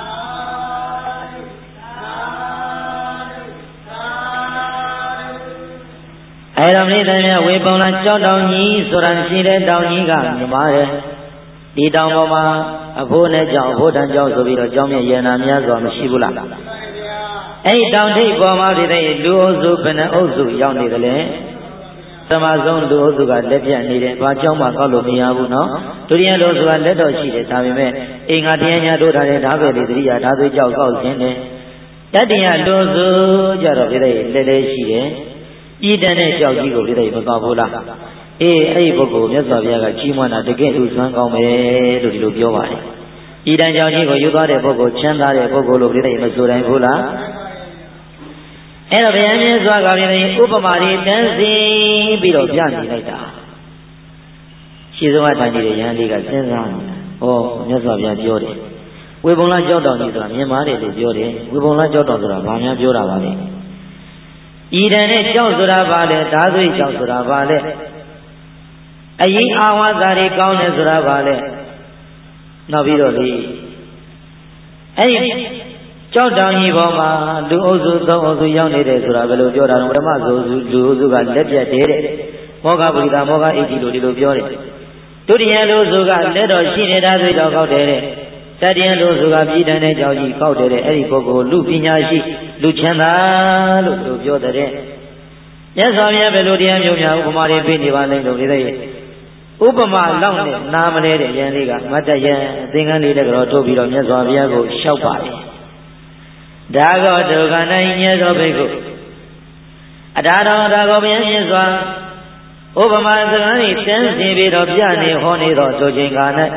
အဲ့တော့မိသားများဝေပုံလာကြောက်တောင်ကြီးဆိုတာရှိတဲ့တောင်ကြီးကမြင်ပါတယ်ဒီတောင်ပေါ်မှာအဖိုးနဲ့ကြောင့်အဖိုးတန်ကြောင့်ဆိုပြီးတော့ကြောင်းမြရနာများစွာမရှိဘူးလားအဲ့ဒီတောင်ထိပ်ပေါ်မှာဒီတဲ့လူအုပ်စုဘယ်နှအုပ်စုရောက်နေတယ်လဲသမဆုံးလူအုပ်စုကလက်ပြတ်နေတယ်ဘာကြောင့်မှကောက်လို့မရဘူးနော်ဒုတိယလူအုပ်စုကလက်တော်ရှိတယ်ဒါပေမဲ့အင်္ဂါတရားညာတို့ထားတဲ့ဓာပဲလေးတတိယဓာသွေးကြောက်ကောက်ခြင်းတယ်တတိယလူအုပ်စုကြတော့ဒီတဲ့လက်လေးရှိတယ်ဤတန်တဲ့ကြောက်ကြီးကိုဒီတဲ့မကောက်ဘူးလားအေးအဲ့ဒီပုဂ္ဂိုလ်မြတ်စွာဘုရားကကြီးမွမ်းတာတကယ်လူစွမ်းကောင်းပဲလို့ဒီလိုပြောပါတယ်ဤတန်ကြောင့်ကြီးကိုယူသွားတဲ့ပုဂ္ဂိုလ်ချမ်းသာတဲ့ပုဂ္ဂိုလ်လို့ဒီတဲ့မဆိုတိုင်းဘူးလားအဲ့တော့ဘုရားမြတ်စွာကလည်းဥပမာတွေတန်းစီပြီးတော့ပြနေလိုက်တာရှင်းဆုံးအထိုင်နေတဲ့ယဟန်လေးကစဉ်းစားနေတာဟောမြတ်စွာဘုရားပြောတယ်ဝေဘုံလကြောက်တော်ကြီးဆိုတာမြင်ပါတယ်လို့ပြောတယ်ဝေဘုံလကြောက်တော်ဆိုတာဘာများပြောတာပါလဲဤတန်နဲ့ကြောက်ဆိုတာဘာလဲဓာသွေးကြောက်ဆိုတာဘာလဲအရင်အာဝါစာတွေကောင်းတယ်ဆိုတာဘာလဲနောက်ပြီးတော့လေအဲ့ဒီကြောက်တောင်ကြီးပေါ်မှာလူအုပ်စုသုံးအုပ်စုရောက်နေတယ်ဆိုတာဘယ်လိုပြောတာလဲပထမဆုံးလူအုပ်စုကလက်ပြတ်တယ်တဲ့မောဂပုရိသမောဂအိဋ္ဌိလို့ဒီလိုပြောတယ်ဒုတိယလူအုပ်စုကလက်တော်ရှိနေတာဆိုတော့ကောက်တယ်တဲ့တတိယလူအုပ်စုကပြည်တန်တဲ့ကြောက်ကြီးကောက်တယ်တဲ့အဲ့ဒီပုဂ္ဂိုလ်လူပညာရှိလူချမ်းသာလို့သူပြောတဲ့မြတ်စွာဘုရားဘယ်လိုတရားမျိုးများဥပမာတွေပေးနေပါလိမ့်လို့ဒီတဲ့ဥပမာလောက်နဲ့နားမလဲတဲ့ယန္လေးကမတ်တယံအသင်္ကန်းလေးလည်းကြောထုတ်ပြီးတော့မြတ်စွာဘုရားကိုလျှောက်ပါတယ်ဒါကောဒုက္ခနိုင်မြတ်သောဘိက္ခုအတာတော်ဒါကောဘုရားမြတ်စွာဥပမာစကားဤတန်းစီပြီးတော့ပြနေဟောနေတော့ဆိုခြင်းကာ၌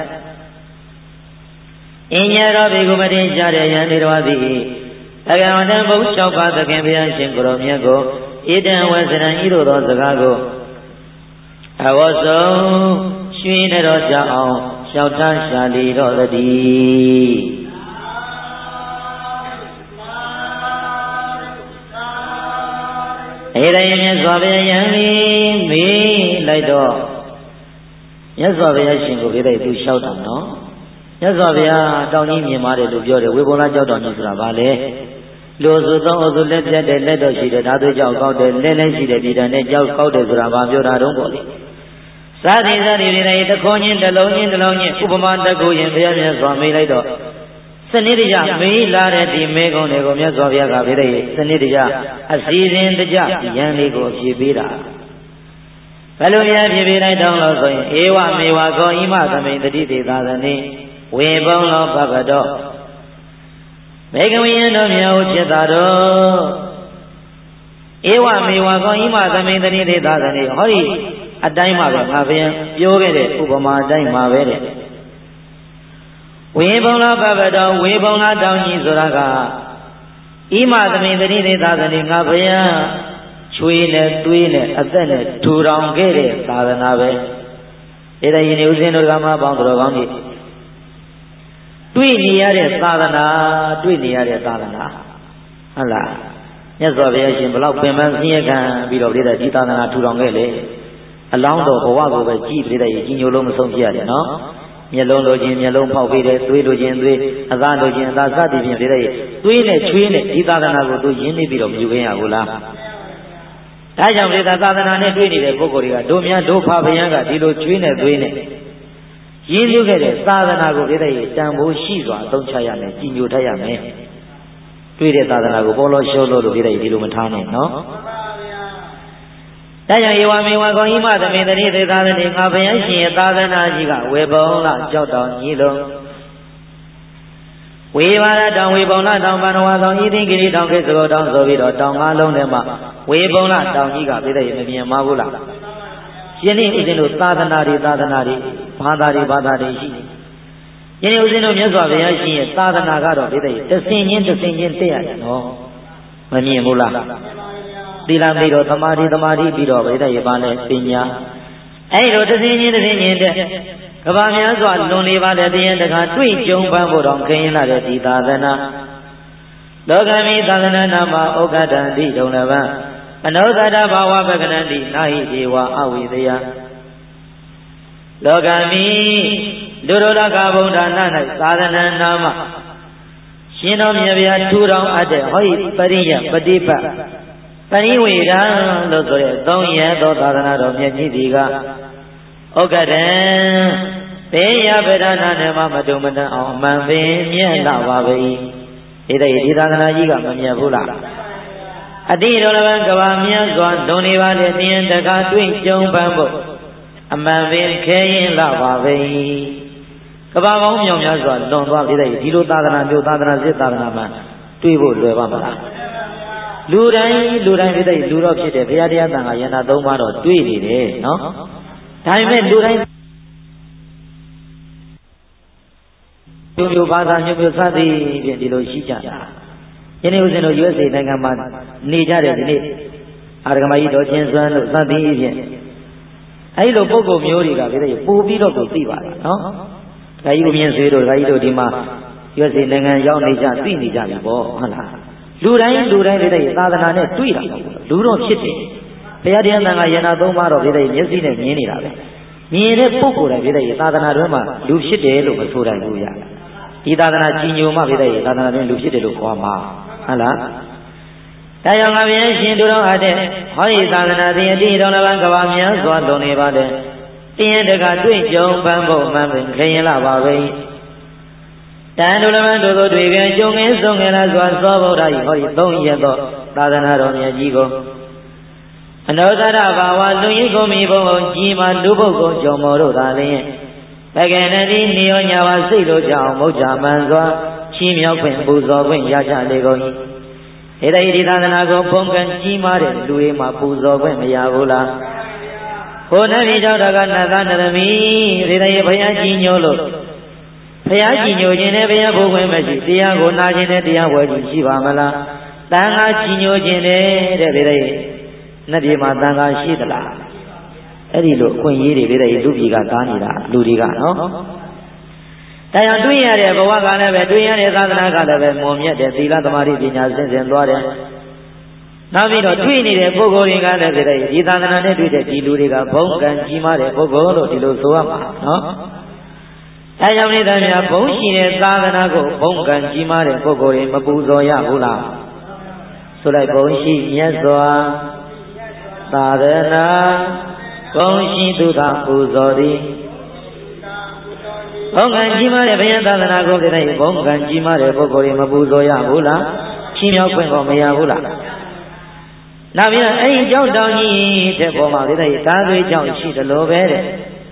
အင်းညတော်ဘိက္ခုမတင်ကြတဲ့ယန္လေးတော်သည်တက္ကဝတံဘုလျှောက်ပါသခင်ဘုရားရှင်ကိုရောမြတ်ကိုဣတံဝဇရံဤသို့သောစကားကိုအဝတ်ဆုံးရွှေနေတော်ကြအောင်လျှောက်ထားရှာလီတော်တည်းအဲ့ဒါမြတ်စွာဘုရားယံလေးမေးလိုက်တော့မြတ်စွာဘုရားရှင်ကိုပြတဲ့သူလျှောက်တာနော်မြတ်စွာဘုရားတောင်းကြီးမြင်ပါတယ်လို့ပြောတယ်ဝေဘုံလကြောက်တော်ကြီးဆိုတာဘာလဲလူစုသုံးအုပ်စုလက်ပြတ်တဲ့လက်တော်ရှိတယ်ဓာသွေးကြောက်ကောက်တယ်လက်လည်းရှိတယ်ပြည်တန်နဲ့ကြောက်ကောက်တယ်ဆိုတာဘာပြောတာတော့ပေါ့လေသာတိသာတိတွေတခေါင်းချင်းတစ်လုံးချင်းတစ်လုံးချင်းဥပမာတကူရင်ဘုရားမြတ်စွာမေးလိုက်တော့စနစ်တကျမေးလာတဲ့ဒီမေကုံတွေကိုမြတ်စွာဘုရားကပြတဲ့စနစ်တကျအစီစဉ်တကျယံလေးကိုဖြေပေးတာဘယ်လိုများဖြေပေးလိုက်တော့လို့ဆိုရင်ဧဝမေဝကောဣမသမိန်တတိတေသာသနေဝေဘုံလောပပတောဘေကဝိယံတော်မြတ်ဖြစ်တာတော့ဧဝမေဝကောဣမသမိန်တတိသေသာသနေဟောဒီအတိုင်းမှာပဲငါဘုရားပြောခဲ့တဲ့ဥပမာအတိုင်းမှာပဲတဲ့ဝေဘုံလာပပတော်ဝေဘုံလာတောင်းကြီးဆိုတာကဣမသမိန်တတိသေသာသနေငါဘုရားချွေးနဲ့သွေးနဲ့အသက်နဲ့ထူထောင်ခဲ့တဲ့သာသနာပဲဒါတဲ့ယင်းဥစဉ်တို့ကမှပေါင်းတော်ကောင်းကြီးတွေ့နေရတဲ့သာသနာတွေ့နေရတဲ့သာသနာဟုတ်လားမြတ်စွာဘုရားရှင်ဘလောက်ပင်ပန်းဆင်းရဲခံပြီးတော့ပြည်တဲ့ဒီသာသနာထူထောင်ခဲ့လေအလောင်းတော်ဘဝကိုပဲကြည်ပြည်တဲ့ကြီးညိုလုံးမဆုံးပြရတယ်နော်မျက်လုံးလိုခြင်းမျက်လုံးဖောက်ပြီးတယ်သွေးလိုခြင်းသွေးအသားလိုခြင်းအသားစသည်ဖြင့်ပြည်တဲ့သွေးနဲ့ချွေးနဲ့ဒီသာသနာကိုသူရင်းနှီးပြီးတော့မယူခင်ရဘူးလားဒါကြောင့်ပြည်တဲ့သာသနာနဲ့တွေ့နေတဲ့ပုဂ္ဂိုလ်တွေကတို့များတို့ဖာဘုရားကဒီလိုချွေးနဲ့သွေးနဲ့ရင်းနှီးခဲ့တဲ့သာသနာကိုပြည်တဲ့တန်ဖိုးရှိစွာအသုံးချရမယ်ကြည်ညိုတတ်ရမယ်တွေ့တဲ့သာသနာကိုပေါ်လို့ရှောလို့လို့ပြည်တဲ့ဒီလိုမထားနဲ့နော်ဒါကြောင့်ယေဝမေဝကောဣမသမိန်တတိသေသာသနေငါဘုရားရှင်ရဲ့သာသနာကြီးကဝေဘုံလကြောက်တော်ကြီးလုံးဝေဘာရတောင်ဝေဘုံလတောင်ပန္နဝါဆောင်ဤသိကိရိတောင်ကိစ္စကိုတောင်ဆိုပြီးတော့တောင်ငါးလုံးထဲမှာဝေဘုံလတောင်ကြီးကပြည်တဲ့မမြင်မှာဘူးလားယနေ့ဦးဇင်းတို့သာသနာတွေသာသနာတွေဘာသာတွေဘာသာတွေရှိယနေ့ဦးဇင်းတို့မြတ်စွာဘုရားရှင်ရဲ့သာသနာကတော့ပြည်တဲ့တဆင်ချင်းတဆင်ချင်းတက်ရတယ်နော်မမြင်ဘူးလားသီလပြီးတော့သမာဓိသမာဓိပြီးတော့ဗိဓယေပါနဲ့ပညာအဲ့လိုတသိချင်းတသိချင်းတဲ့ကဘာများစွာလွန်နေပါတဲ့တရားတခါတွေ့ကြုံပန်းဖို့တော့ခရင်လာတဲ့ဒီသာသနာလောကမိသာသနာနာမှာဩဃတံတိဒုံလဗံအနုဿတဘာဝပကနတိနာဟိဒေဝအဝိသယလောကမိဒုရလကဗုဒ္ဓနာ၌သာသနာနာမှာရှင်တော်မြတ်ဗျာထူထောင်အပ်တဲ့ဟောဤပရိယပฏิပတ်ပရိဝေဒံလို့ဆိုတဲ့သုံးရသောသာသနာတော်မြတ်ကြီးဒီကဩဃတံဘေယဗဒနာနဲ့မှမတုံမတန်အောင်အမှန်ပင်မြတ်လာပါပဲဒီတဲ့ဒီသာသနာကြီးကမမြတ်ဘူးလားအတိတော်လည်းကဘာမြတ်စွာလွန်နေပါတဲ့တရားတကားတွေ့ကြုံပန်းဖို့အမှန်ပင်ခဲရင်လာပါပဲကဘာကောင်းမြောင်များစွာလွန်သွားပြီတဲ့ဒီလိုသာသနာမျိုးသာသနာစစ်သာသနာမှတွေ့ဖို့လွယ်ပါမလားလူတိုင်းလူတိုင်းပြည်တဲ့လူတော်ဖြစ်တဲ့ဘုရားတရားသံဃာယန္တာသုံးပါးတော့တွေ့နေတယ်နော်ဒါပေမဲ့လူတိုင်းမျိုးမျိုးဘာသာမျိုးမျိုးစသည်ဖြင့်ဒီလိုရှိကြတာယနေ့ဦးဇင်းတို့ ယူအက်စ်အေ နိုင်ငံမှာနေကြတဲ့ဒီနေ့အာရဂမကြီးတော်ချင်းစွမ်းတို့စသည်ဖြင့်အဲဒီလိုပုဂ္ဂိုလ်မျိုးတွေကပြည်တဲ့ပို့ပြီးတော့ကိုသိပါတယ်နော်ဒါကြီးကိုမြင်ဆွေးတို့ဒါကြီးတို့ဒီမှာ ယူအက်စ်အေ နိုင်ငံရောက်နေကြသိနေကြပြီပေါ့ဟုတ်လားလူတိုင်းလူတိုင်းပြည်တဲ့သာသနာနဲ့တွေ့တာလူတော်ဖြစ်တယ်ဘုရားတရားသံဃာယန္တာသုံးပါးတော့ပြည်တဲ့မျက်စိနဲ့မြင်နေတာပဲမြင်တဲ့ပုဂ္ဂိုလ်တိုင်းပြည်တဲ့သာသနာတွင်မှာလူဖြစ်တယ်လို့မဆိုနိုင်ဘူးရဒီသာသနာကြီးညိုမှပြည်တဲ့သာသနာတွင်လူဖြစ်တယ်လို့ခေါ်မှာဟုတ်လားဒါကြောင့်ငါဘုရားရှင်သူတော်အပ်တဲ့ဟောဒီသာသနာတရားတိတော်လည်းကဘာများစွာလွန်နေပါတဲ့တရားတကာတွေ့ကြုံပန်းဖို့မှန်ပင်ခရင်လာပါပဲတန်တို့လည်းတို့တို့တွေ့ကြကြုံငင်းဆုံးငယ်လာစွာသောဗုဒ္ဓ၏ဟောဒီသုံးရသောသာသနာတော်မြတ်ကြီးကိုအနုဿရဘာဝလူရင်းကုန်မီဘုံကိုကြီးမှလူပုဂ္ဂိုလ်ကြောင့်မောတို့သာလျှင်ပကဏတိနိယောညာပါစိတ်တို့ကြောင့်မုတ်ချမှန်စွာချီးမြှောက်ခွင့်ပူဇော်ခွင့်ရကြလေကုန်၏ဧတဤသာသနာကိုဖုံးကံကြီးမားတဲ့လူတွေမှာပူဇော်ခွင့်မရဘူးလားဘုန်းတော်ကြောင့်တကနတ်သားနရမီဧတဤဘုရားကြီးညိုလို့ဘုရားကြီးညိုခြင်းနဲ့ဘုရားဘုခွင့်မရှိတရားကိုနာခြင်းနဲ့တရားဝယ်ခြင်းရှိပါမလားတန်ခါကြီးညိုခြင်းနဲ့တဲ့ဧတဤနတ်ပြည်မှာတန်ခါရှိသလားအဲ့ဒီလိုအခွင့်အရေးတွေဧတဤလူပြည်ကကားနေတာလူတွေကနော်တရားတွေ့ရတဲ့ဘဝကလည်းပဲတွေ့ရတဲ့သာသနာကလည်းပဲမွန်မြတ်တဲ့သီလသမာဓိပညာစင်စင်သွားတယ်နောက်ပြီးတော့တွေ့နေတဲ့ပုဂ္ဂိုလ်တွေကလည်းဒီဒီသာသနာနဲ့တွေ့တဲ့ဒီလူတွေကဘုံကံကြီးမားတဲ့ပုဂ္ဂိုလ်လို့ဒီလိုဆိုရမှာနော်အဲကြောင့်နေတဲ့များဘုံရှိတဲ့သာသနာကိုဘုံကံကြီးမားတဲ့ပုဂ္ဂိုလ်တွေမပူဇော်ရဘူးလားဆိုလိုက်ဘုံရှိမြတ်စွာသာသနာဘုံရှိသူသာပူဇော်သည်ဘုံကံကြီးမားတဲ့ဘုရားသာသနာကိုတဲ့ဘုံကံကြီးမားတဲ့ပုဂ္ဂိုလ်တွေမပူဇော်ရဘူးလားချီးမြှောက်ခွင့်ကောမရဘူးလားနောက်ပြီးတော့အဲ့ဒီကြောင့်တောင်းကြီးတဲ့ပေါ်မှာတဲ့ဒါသွေးကြောင့်ရှိတယ်လို့ပဲတဲ့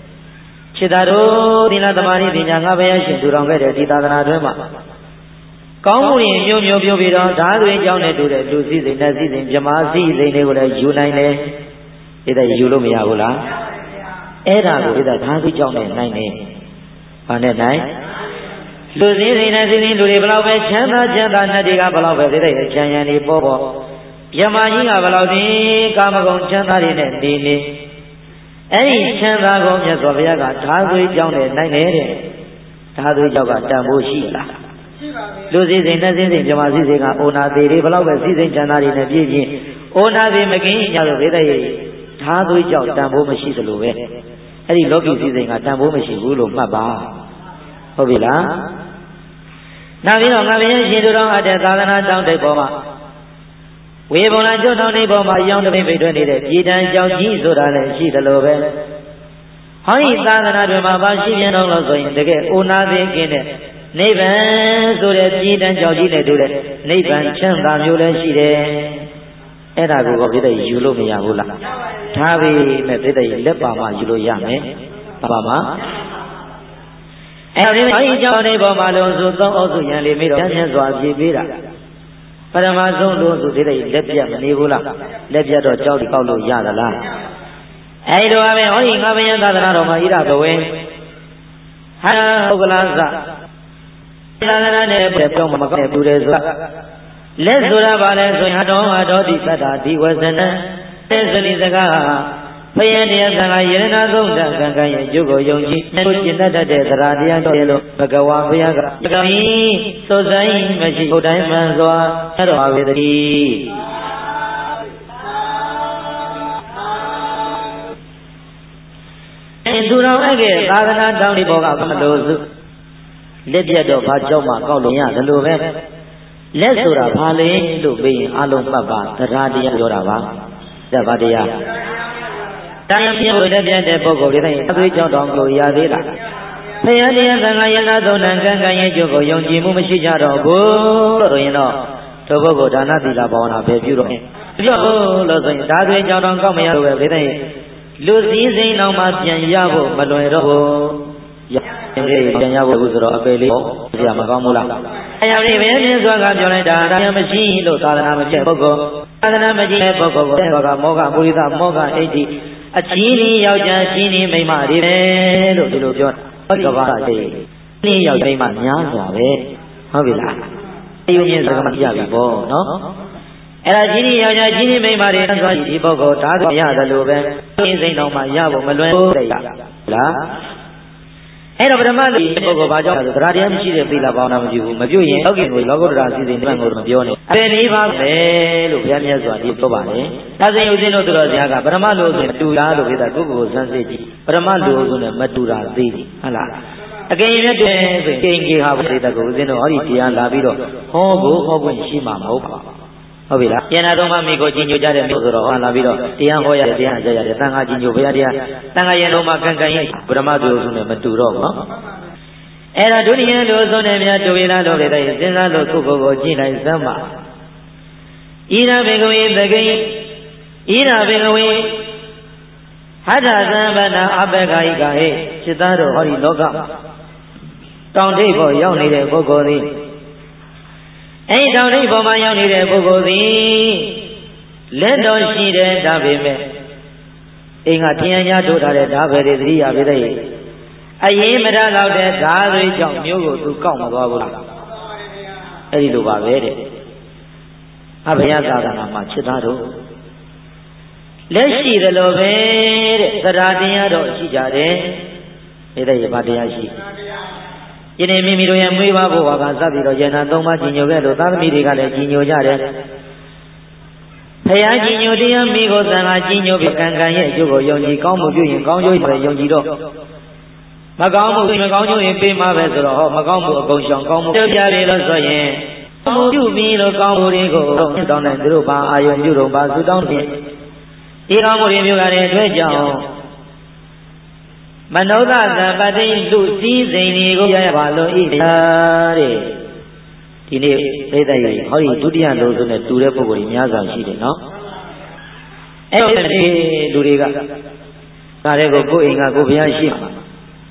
ခြေသာတို့သီလသမာဓိပညာငါဘုရားရှင်ထူထောင်ခဲ့တဲ့ဒီသာသနာတွင်မှာကောင်းမှုရင်မျိုးမျိုးပြောပြီးတော့ဓာတ်တွေကြောင့်နဲ့တူတဲ့လူစည်းစိမ်နဲ့စည်းစိမ်ဗြဟ္မာစည်းစိမ်တွေကိုလည်းယူနိုင်တယ်ဒီတဲ့ယူလို့မရဘူးလားအဲ့ဒါကိုဒီတဲ့ဓာတ်တွေကြောင့်နဲ့နိုင်တယ်ဘာနဲ့နိုင်လူစည်းစိမ်နဲ့စည်းစိမ်လူတွေဘလောက်ပဲချမ်းသာချမ်းသာနဲ့တွေကဘလောက်ပဲဒီတဲ့ချမ်းရံတွေပေါ်ပေါ်ဗြဟ္မာကြီးကဘလောက်ဒီကာမဂုဏ်ချမ်းသာတွေနဲ့နေနေအဲ့ဒီချမ်းသာကုန်မြတ်စွာဘုရားကဓာတ်တွေကြောင့်နဲ့နိုင်တယ်တဲ့ဓာတ်တွေကြောင့်ကတန်ဖိုးရှိလားလူစည်းစိမ်နဲ့စည်းစိမ်ဗြဟ္မာစည်းစိမ်ကအိုနာသေးတွေဘလောက်ပဲစည်းစိမ်ချမ်းသာတွေနဲ့ပြည့်ပြည့်အိုနာသေးမကင်းကြလို့ဘိသိရဲ့ဓာတ်သွေးကြောင့်တန်ဖိုးမရှိသလိုပဲအဲ့ဒီလောကီစည်းစိမ်ကတန်ဖိုးမရှိဘူးလို့မှတ်ပါဟုတ်ပြီလားနောက်ပြီးတော့ငါလည်းရှင်သူတော်အပ်တဲ့သာသနာတောင်းတိတ်ပေါ်မှာဝေဘုံလာကျွတ်တောင်းတိတ်ပေါ်မှာရောင်းတပိတ်ပိတ်တွဲနေတဲ့ပြည်တန်းကြောင့်ကြီးဆိုတာလည်းရှိသလိုပဲဟောဒီသာသနာတွေမှာပါရှိပြန်တော့လို့ဆိုရင်တကယ်အိုနာသေးကင်းတဲ့နိဗ္ဗာန်ဆိုတဲ့ပြည်တန်းကြောင့်ကြီးနဲ့တူတဲ့နိဗ္ဗာန်ချမ်းသာမျိုးလည်းရှိတယ်အဲ့ဒါကိုပြည့်တဲ့ယူလို့မရဘူးလားထားပြီမဲ့ပြည့်တဲ့လက်ပါမှယူလို့ရမယ်ဘာပါမှအဲ့ဒီအရင်ကြောင့်ဒီပေါ်မှာလုံးစုသုံးအုပ်စုရန်လေးပြီးတော့မြတ်စွာပြည့်ပေးတာပရမဆုံးလို့ဆိုပြည့်တဲ့လက်ပြတ်မနေဘူးလားလက်ပြတ်တော့ကြောက်ပြီးပေါက်လို့ရသလားအဲ့ဒီတော့ပဲဟောဒီငါဘယံသာသနာတော်မှာဣရဘဝေဟာဥက္ကလာသသာသနာနဲ့ပြောင်းမကောက်ဘူးလေဆိုလက်ဆိုတာဘာလဲဆိုရင်တော်ဟာတော်ဒီသတ္တာဒီဝဇနံသစ္စာစကားဘယံတရားသံဃာယရနာသုံးတန်ကံကံရဲ့ရုပ်ကိုယုံကြည်ကိုကျင့်တတ်တဲ့သရတရားတော်ရဲ့လို့ဘဂဝါဘုရားကကံဤသို့ဆိုင်မရှိဘုတိုင်းမှန်စွာတော်ဝေတိအဲသူတော်အဲ့ဒီသာသနာတောင်းဒီဘောကဘမလို့စုလက်ပြတ်တော့ဘာကြောင့်မှကောက်လို့ရတယ်လို့ပဲလက်ဆိုတာဘာလဲလို့ပြီးရင်အလုံးမှတ်ပါတရားတရားပြောတာပါသက်ပါတရားတရားပြလို့လက်ပြတ်တဲ့ပုဂ္ဂိုလ်တွေတိုင်းအသွေးကြောင့်တောင်းလို့ရသေးလားဘုရားတရားသံဃာယနာသုံးတန်ကံကံရဲ့ကျိုးကိုယုံကြည်မှုမရှိကြတော့ဘူးလို့ဆိုရင်တော့ထိုပုဂ္ဂိုလ်ဒါနသီလဘာဝနာပဲပြုတော့ပြောလို့ဆိုရင်ဒါတွေကြောင့်တောင်းကောက်မရလို့ပဲဒီတိုင်းလူစည်းစိမ်တော်မှာပြန်ရဖို့မလွယ်တော့ဘူးပြန်ရဖို့ဆိုတော့အပေလေးဆရာမကောင်းဘူးလားအရာလေးပဲမြင်စွာကပြောလိုက်တာဒါမှမရှိလို့သာသနာမပြည့်ပုဂ္ဂိုလ်သာသနာမကြီးတဲ့ပုဂ္ဂိုလ်ကိုတဲ့ကမောဟပုရိသမောဟအိဋ္ဌိအကြီးကြီးယောက်ျားကြီးကြီးမိန်းမတွေပဲလို့ဒီလိုပြောတာကဘာတည်းနေ့ယောက်ျားမိန်းမများစွာပဲဟုတ်ပြီလားအယုံမြင်စကားမပြပြီပေါ့နော်အဲ့ဒါကြီးကြီးယောက်ျားကြီးကြီးမိန်းမတွေဆိုဒီပုဂ္ဂိုလ်ဒါဆိုရတယ်လို့ပဲစည်းစိမ်တော်မှာရဖို့မလွယ်ဘူးတဲ့လားအဲ့တော့ပထမဒီပုဂ္ဂိုလ်ဘာကြောင့်လဲဆိုတရားတရားမရှိတဲ့သီလဘာဝနာမပြုဘူးမပြုရင်လောကီကိုလောကုတ္တရာစီစဉ်တဲ့ကိုမပြောနဲ့အပေလေးပါပဲလို့ဘုရားမြတ်စွာဒီပြောပါတယ်ဒါဆိုရင်ဦးဇင်းတို့သူတော်စရာကပထမလို့ဆိုရင်တူတာလို့ပြောတာကိုယ့်ကိုယ်စမ်းစစ်ကြည့်ပထမလို့ဆိုရင်မတူတာသိပြီဟုတ်လားအကယ်၍တည်းဆိုရင်ကိန်းကြီးဟာပရိသတ်ကိုဦးဇင်းတို့ဟောဒီတရားလာပြီးတော့ဟောဖို့ဟောဖို့ရှိမှာမဟုတ်ပါဘူးဟုတ်ပြီလားပြန်လာတော့မှမိကိုကြီးညိုကြတဲ့မျိုးဆိုတော့ဟောလာပြီးတော့တရားဟောရတယ်တရားကြားရတယ်တန်ခါကြီးညိုဘုရားတရားတန်ခါရင်တော့မှကံကံရဲ့ပထမသူဆိုနဲ့မတူတော့ဘူးနော်အဲ့ဒါဒုတိယလို့ဆိုနေမြတ်တူရလာတော့လေတဲ့စဉ်းစားလို့ကိုယ့်ကိုယ်ကိုကြည့်လိုက်စမ်းပါဣရဘေကဝေသကိဣရဘေကဝေဟတ္တသံဗနာအပက္ခာယိကဟေစိတ္တတို့ဟောဒီလောကတောင်ထိပ်ပေါ်ရောက်နေတဲ့ပုဂ္ဂိုလ်သည်အဲ့တောင်ထိပ်ပေါ်မှာရောက်နေတဲ့ပုဂ္ဂိုလ်သည်လက်တော်ရှိတယ်ဒါပေမဲ့အိမ်ကထင်ရညာထိုးထားတဲ့ဓာပဲတွေသတိရပြီတဲ့အရေးမရတော့တဲ့ဓာတွေကြောင့်မျိုးကိုသူကောက်မသွားဘူးလားအဲ့ဒီလိုပါပဲတဲ့အဘယသာသနာမှာจิตသားတို့လက်ရှိတယ်လို့ပဲတဲ့သရတရားတော့ရှိကြတယ်ဒီတဲ့ဘာတရားရှိယနေ့မိမိတို့ရဲ့မွေးပါဘဝကစပြီးတော့ယန္နာသုံးပါးကြီးညိုခဲ့လို့သာသမီတွေကလည်းကြီးညိုကြတယ်ဖရာကြီးညိုတရားမိကိုသံဃာကြီးညိုပြီးကံကံရဲ့အကျိုးကိုယုံကြည်ကောင်းမှုပြုရင်ကောင်းကျိုးပဲယုံကြည်တော့မကောင်းမှုမကောင်းကျိုးရင်ပေးမှာပဲဆိုတော့ဟောမကောင်းမှုအကုန်ရှောင်ကောင်းမှုပြုပြတယ်လို့ဆိုရင်မှုပြုပြီးလို့ကောင်းမှုတွေကိုတောင်းတယ်သူတို့ဘာအာယုံပြုတော့ဘာသုတောင်းဖြင့်ဒီကောင်းမှုတွေပြုကြတဲ့အတွက်ကြောင့်မနောဒသပတိလူစည်းစိမ်တွေကိုရရပါလို့ဤတဲ့ဒီနေ့သိတဲ့ရေဟောဒီဒုတိယလို့ဆိုနဲ့တူတဲ့ပုဂ္ဂိုလ်ကြီးများစွာရှိတယ်နော်အဲ့ဒီလူတွေကဒါတွေကိုကိုယ်အိမ်ကကိုယ်ဘုရားရှိမှာ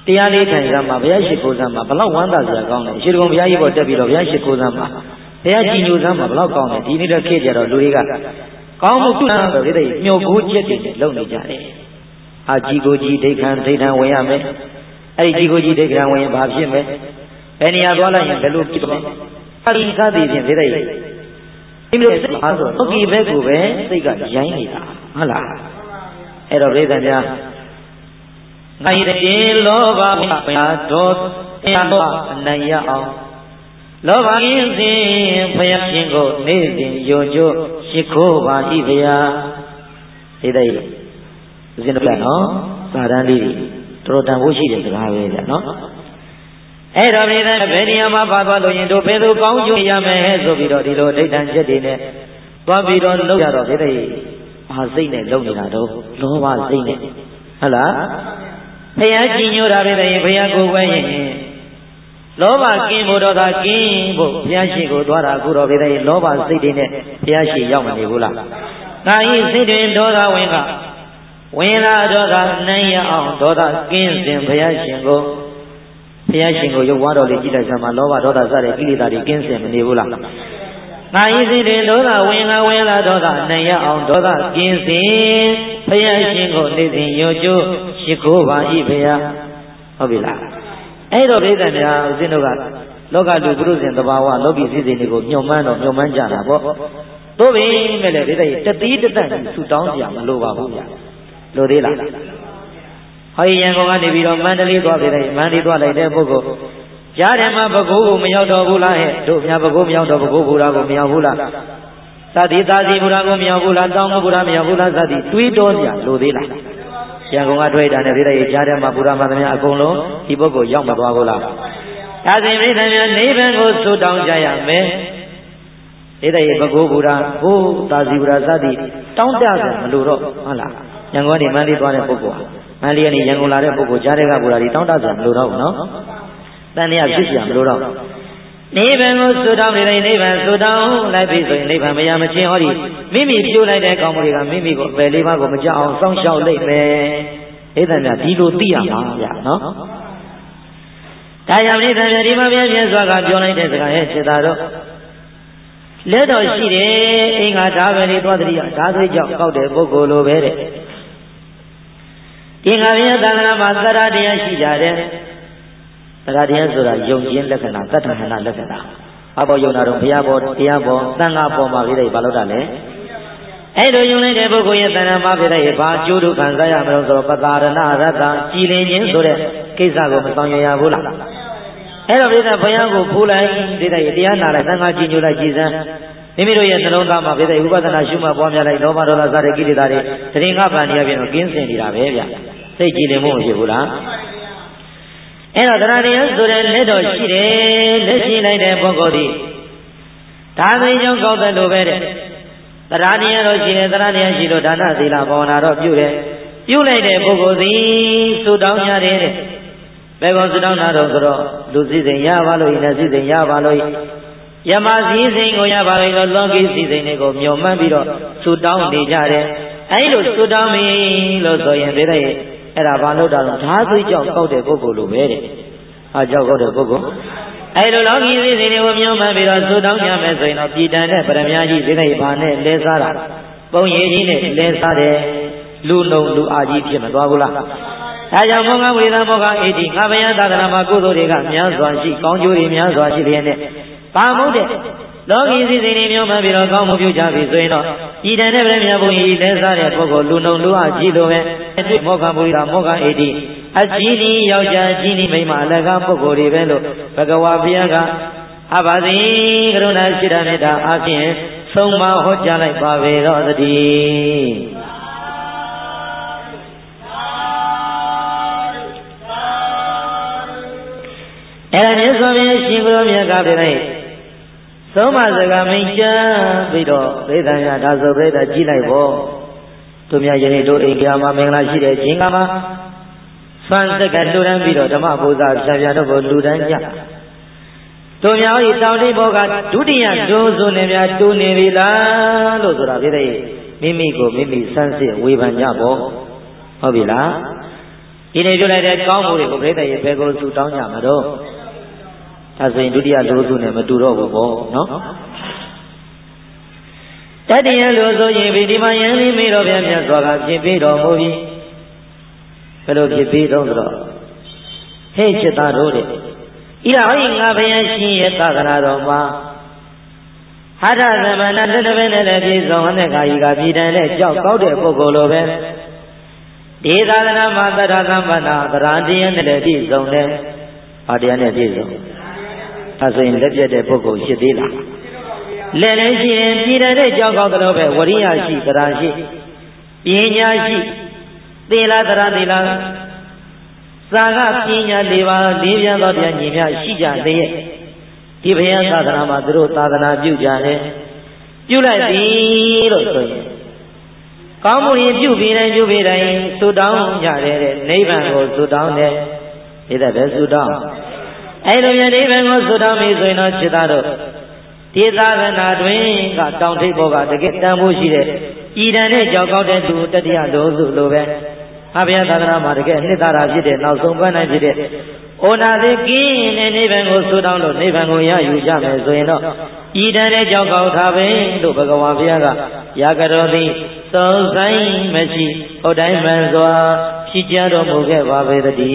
တရားလေးထိုင်စမ်းမှာဘုရားရှိခိုးစမ်းမှာဘလောက်ဝမ်းသာစရာကောင်းလဲရှိတော်ဘုရားကြီးပေါ်တက်ပြီးတော့ဘုရားရှိခိုးစမ်းမှာဘုရားကြည်ညိုစမ်းမှာဘလောက်ကောင်းလဲဒီနေ့တော့ခေတ်ကြတော့လူတွေကကောင်းမှုကုသိုလ်တွေတဲ့ညှို့ကိုချက်တွေလုပ်နေကြတယ်အာကြီးကိုကြီးဒိဋ္ဌံဒိဋ္ဌံဝင်ရမယ်အဲ့ဒီကြီးကိုကြီးဒိဋ္ဌံဝင်ရင်ဘာဖြစ်မလဲဘယ်နေရာသွားလိုက်ရင်ဘယ်လိုဖြစ်မလဲအရိသတိဖြင့်တဲ့ဒီလိုစိတ်အားဆိုသုတ်ကြီးဘက်ကိုပဲစိတ်ကရိုင်းနေတာဟုတ်လားအဲ့တော့ပြိဿများငါရည်လောဘဘုရားတော်တရားတော်အနိုင်ရအောင်လောဘကင်းစဉ်ဘုရားရှင်ကိုနေ့စဉ်ယုံကြည်ရှိခိုးပါ၏ဗျာဒီတဲ့ဦးဇင်းတို့ကနော်စာတန်းလေးတွေတော်တော်တန်ဖို့ရှိတဲ့စကားပဲဗျာနော်အဲ့တော့ဒီတဲ့ဘယ်နေရာမှာပါသွားလို့ရင်တို့ဘယ်လိုကောင်းကျိုးရမယ်ဆိုပြီးတော့ဒီလိုဒိဋ္ဌံချက်တွေနဲ့သွားပြီးတော့လုပ်ရတော့ဒီတဲ့ဘာစိတ်နဲ့လုပ်နေတာတော့လောဘစိတ်နဲ့ဟုတ်လားဘုရားကြည်ညိုတာပဲတဲ့ဘုရားကိုယ်ပဲရင်လောဘကင်းဖို့တော့သာကင်းဖို့ဘုရားရှိခိုးသွားတာအခုတော့ပဲတဲ့လောဘစိတ်တွေနဲ့ဘုရားရှိရောက်မနေဘူးလား။ကာယစိတ်တွေဒေါသဝင်ကဝင်လာဒေါသနိုင်ရအောင်ဒေါသကင်းစဉ်ဘုရားရှင်ကိုဘုရားရှင်ကိုရုပ်ဝါတော်လေးကြည့်လိုက်စမ်းမှာလောဘဒေါသစတဲ့ကိလေသာတွေကင်းစင်မနေဘူးလား။ကာယစိတ်တွေဒေါသဝင်လာဝင်လာဒေါသနိုင်ရအောင်ဒေါသကင်းစဉ်ဘုရားရှင်ကိုနေ့စဉ်ယုံကြည်ရှိခိုးပါ၏ဘုရားဟုတ်ပြီလားအဲ့တော့ပြိဿများဦးဇင်းတို့ကလောကလူပုရုဇဉ်သဘာဝလောကီစည်းစိမ်တွေကိုညှို့မှန်းတော့ညှို့မှန်းကြတာပေါ့သို့ပေမဲ့လည်းပြိဿတတိတတန်ဆူတောင်းကြမလိုပါဘူးဗျာလိုသေးလားဟောရန်ကုန်ကနေပြီးတော့မန္တလေးသွားပြိဿမန္တလေးသွားလိုက်တဲ့ပုဂ္ဂိုလ်ကြားထဲမှာဘဂိုးကိုမရောက်တော့ဘူးလားဟဲ့တို့များဘဂိုးမရောက်တော့ဘဂိုးဘူရာကိုမရောက်ဘူးလားသတိသာစီဘူရာကိုမရောက်ဘူးလားတောင်းဘူရာမရောက်ဘူးလားသတိတွေးတောကြလိုသေးလားရန်ကုန်ကတွေ့တာနဲ့ပြိဿရဲ့ကြားထဲမှာဘုရားမသမ ्या အကုန်လုံးဒီပုဂ္ဂိုလ်ရောက်မသွားဘူးလားဒါစဉ်ပြိဿများနိဗ္ဗာန်ကိုဆုတောင်းကြရမယ်ပြိဿရဲ့ဘဂိုးဘုရားဘိုးသာစီဘုရားစသည်တောင်းတဆိုမလို့တော့ဟုတ်လားရန်ကုန်ကနေမန္တလေးသွားတဲ့ပုဂ္ဂိုလ်မန္တလေးကနေရန်ကုန်လာတဲ့ပုဂ္ဂိုလ်ကြားထဲကဘုရားဒီတောင်းတဆိုမလို့တော့ဘူးနော်တန်တရားဖြစ်เสียမလို့တော့နိဗ္ဗာန်ကိုဆုတောင်းနေတယ်နိဗ္ဗာန်ဆုတောင်းလိုက်ပြီဆိုရင်နိဗ္ဗာန်မရမချင်းဟောဒီမိမိပြုလိုက်တဲ့ကောင်းမှုတွေကမိမိကိုပယ်လေးပါးကိုမကြောက်အောင်စောင့်ရှောက်လိုက်မယ်ဣဒ္ဓမြဒီလိုသိရမှာဗျာနော်ဒါကြောင့်ဣဒ္ဓမြဒီမှာပြည့်ပြည့်စွာကပြောလိုက်တဲ့စကားရဲ့စေတာတော့လက်တော်ရှိတယ်အင်္ဂါဓာပဲလေးသွားတည်းဓာသွေးကြောင့်ကောက်တဲ့ပုဂ္ဂိုလ်လိုပဲတဲ့အင်္ဂါပြည့်သံဃာမှာသရတရားရှိကြတယ်တရားတရားဆိုတာယုံခြင်းလက္ခဏာတတ္ထဟနာလက္ခဏာအဘောယုံတာတော့ဘုရားဘောတရားဘောသံဃာဘောမှာပြည့်တယ်ဘာလို့တာလဲအဲ့လိုယုံလိုက်တဲ့ပုဂ္ဂိုလ်ရဲ့တဏ္ဍာမှာပြည့်တယ်ဘာအကျိုးဒုက္ခခံရမလို့ဆိုတော့ပတာရဏရတ္တကြည်လင်ခြင်းဆိုတဲ့ကိစ္စကိုမဆောင်ရွက်ရဘူးလားအဲ့တော့ပြည့်တယ်ဘုရားကိုဖူးလိုက်ပြည့်တယ်တရားနာလိုက်သံဃာကြည်ညိုလိုက်ကြည်စမ်းမိမိတို့ရဲ့နှလုံးသားမှာပြည့်တယ်ဥပဒနာရှုမှတ်ပွားများလိုက်လောဘဒေါသစတဲ့ကိလေသာတွေတရင်ငါပန်နေရပြင်တော့ကင်းစင်နေတာပဲဗျစိတ်ကြည်လင်မှုမရှိဘူးလားအဲ့တော့တရားတရားဆိုတဲ့လက်တော်ရှိတယ်လက်ရှိလိုက်တဲ့ပုဂ္ဂိုလ်ဒီဒါသိကြောင့်ကောက်တယ်လို့ပဲတဲ့တရားတရားတော့ရှိတယ်တရားတရားရှိလို့ဒါနသီလဘာဝနာတော့ပြုတယ်ပြုလိုက်တဲ့ပုဂ္ဂိုလ်သည်သုတောင်းရတယ်တဲ့ဘယ်ကောင်သုတောင်းတာတော့ဆိုတော့လူစည်းစိမ်ရပါလို့ဤနဲ့စည်းစိမ်ရပါလို့ယမစည်းစိမ်ကိုရပါလို့လို့လောကီစည်းစိမ်တွေကိုမျှော်မှန်းပြီးတော့သုတောင်းနေကြတယ်အဲ့လိုသုတောင်းပြီလို့ဆိုရင်တဲ့အဲ့ဒါဘာလို့တာလဲဓာသွေးကြောင့်ကောက်တဲ့ပုဂ္ဂိုလ်လိုပဲတဲ့ဟာကြောက်ကောက်တဲ့ပုဂ္ဂိုလ်အဲ့လိုလောကီစည်းစိမ်တွေကိုမျှော်မှန်းပြီးတော့သုတောင်းကြမယ်ဆိုရင်တော့ပြည်တန်တဲ့ပရမကြီးဒီနေ့ဘာနဲ့လဲစားတာပုံရည်ကြီးနဲ့လဲစားတယ်လူနှုံလူအားကြီးဖြစ်မသွားဘူးလားဒါကြောင့်မောဟဝိသမောဟအေတိငါဘယသာသနာမှာကုသိုလ်တွေကများစွာရှိကောင်းကျိုးတွေများစွာရှိတဲ့နဲ့ပါမုတ်တဲ့လောကီစည်းစိမ်တွေမျှော်မှန်းပြီးတော့ကောင်းမှုပြုကြပြီဆိုရင်တော့ဤတန်တဲ့ဗရမဘုံကြီးလဲစားတဲ့ပုဂ္ဂိုလ်လူနှုံလူအားကြီးလိုပဲမောဟဝိသမောဟအေတိအကြီးကြီးယောက်ျားကြီးကြီးမိန်းမအလကားပုဂ္ဂိုလ်တွေပဲလို့ဘဂဝါဘုရားကအဘာသိကရုဏာရှိတာမေတ္တာအပြင်ဆုံးမဟောကြားလိုက်ပါပေတော့သတည်းအဲ့ဒါမြတ်စွာဘုရားရှင်ဘုရားမြတ်ကပြလိုက်သုံးပါးစကားမိန့်ကြားပြီးတော့ပြိဿညာဒါဆိုပြိဿကြည့်လိုက်ပေါ့သူများယနေ့တို့အိမ်ပြာမှာမင်္ဂလာရှိတဲ့ခြင်းကမှာဖန်စက်ကလူတန်းပြီးတော့ဓမ္မဘုရားဆံပြတော့ကိုလူတန်းကြတို့များဤတောင်တိဘောကဒုတိယဒုစုနေများတူနေပြီလားလို့ဆိုတာပြိဿမိမိကိုမိမိစမ်းစစ်ဝေဖန်ကြပေါ့ဟုတ်ပြီလားဒီနေ့ပြုလိုက်တဲ့ကောင်းမှုတွေကိုပြိတ္တရဲ့ဘယ်ကိုစုတောင်းကြမှာတော့ဒါဆိုရင်ဒုတိယလိုစုနဲ့မတူတော့ဘူးပေါ့နော်တတိယလိုဆိုရင်ဒီမှာယန္တိမေတော်ဗျာမြတ်စွာကဖြစ်ပြီးတော်မူပြီးဘယ်လိုဖြစ်ပြီးတော့ဆိုတော့ဟဲ့จิตသားတို့တဲ့ဤဟောဤငါဘုရားရှင်ရဲ့သာသနာတော်မှာဟာရသမဏတတပည့်နဲ့လည်းပြည့်စုံတဲ့ခါကြီးကပြည်တန်တဲ့ကြောက်ကောက်တဲ့ပုဂ္ဂိုလ်လိုပဲဒီသာသနာမှာသတ္တသမ္ပန္နာသရဏတရားနဲ့လည်းပြည့်စုံတယ်။ဘာတရားနဲ့ပြည့်စုံ။ဒါဆိုရင်လက်ပြတ်တဲ့ပုဂ္ဂိုလ်ရှိသေးလား။လက်လည်းရှိရင်ပြည်တန်တဲ့ကြောက်ကောက်တဲ့လိုပဲဝရိယရှိသရရှိပညာရှိသီလသရသီလသာကပညာ၄ပါးလေးပြားသောပြန်ညီများရှိကြသေးရဲ့ဒီဘုရားသာသနာမှာသူတို့သာသနာပြုကြတယ်ပြုလိုက်ပြီလို့ဆိုရင်ကောင်းမှုရင်ပြုပြီးတိုင်းပြုပြီးတိုင်းသုတောင်းကြတယ်တဲ့နိဗ္ဗာန်ကိုသုတောင်းတယ်ဒီတဲ့ပဲသုတောင်းအဲ့လိုမျိုးနိဗ္ဗာန်ကိုသုတောင်းပြီဆိုရင်တော့จิตသားတို့ဒီသာသနာတွင်ကတောင်ထိပ်ဘောကတကယ်တန်ဖို့ရှိတဲ့ဤတန်တဲ့ကြောက်ကောက်တဲ့သူတတိယလိုစုလိုပဲအဘုရားသာသနာမှာတကယ်နှစ်သာရဖြစ်တဲ့နောက်ဆုံးပန်းနိုင်ဖြစ်တဲ့ဩနာတိကိနဲ့နိဗ္ဗာန်ကိုဆုတောင်းလို့နိဗ္ဗာန်ကိုရယူကြမယ်ဆိုရင်တော့ဤတန်တဲ့ကြောက်ကောက်ထားပဲလို့ဘဂဝါဘုရားကယာကတော်သည်သုံးဆိုင်မရှိဟောတိုင်းမှန်စွာဖြစ်ကြတော်မူခဲ့ပါပေတည်း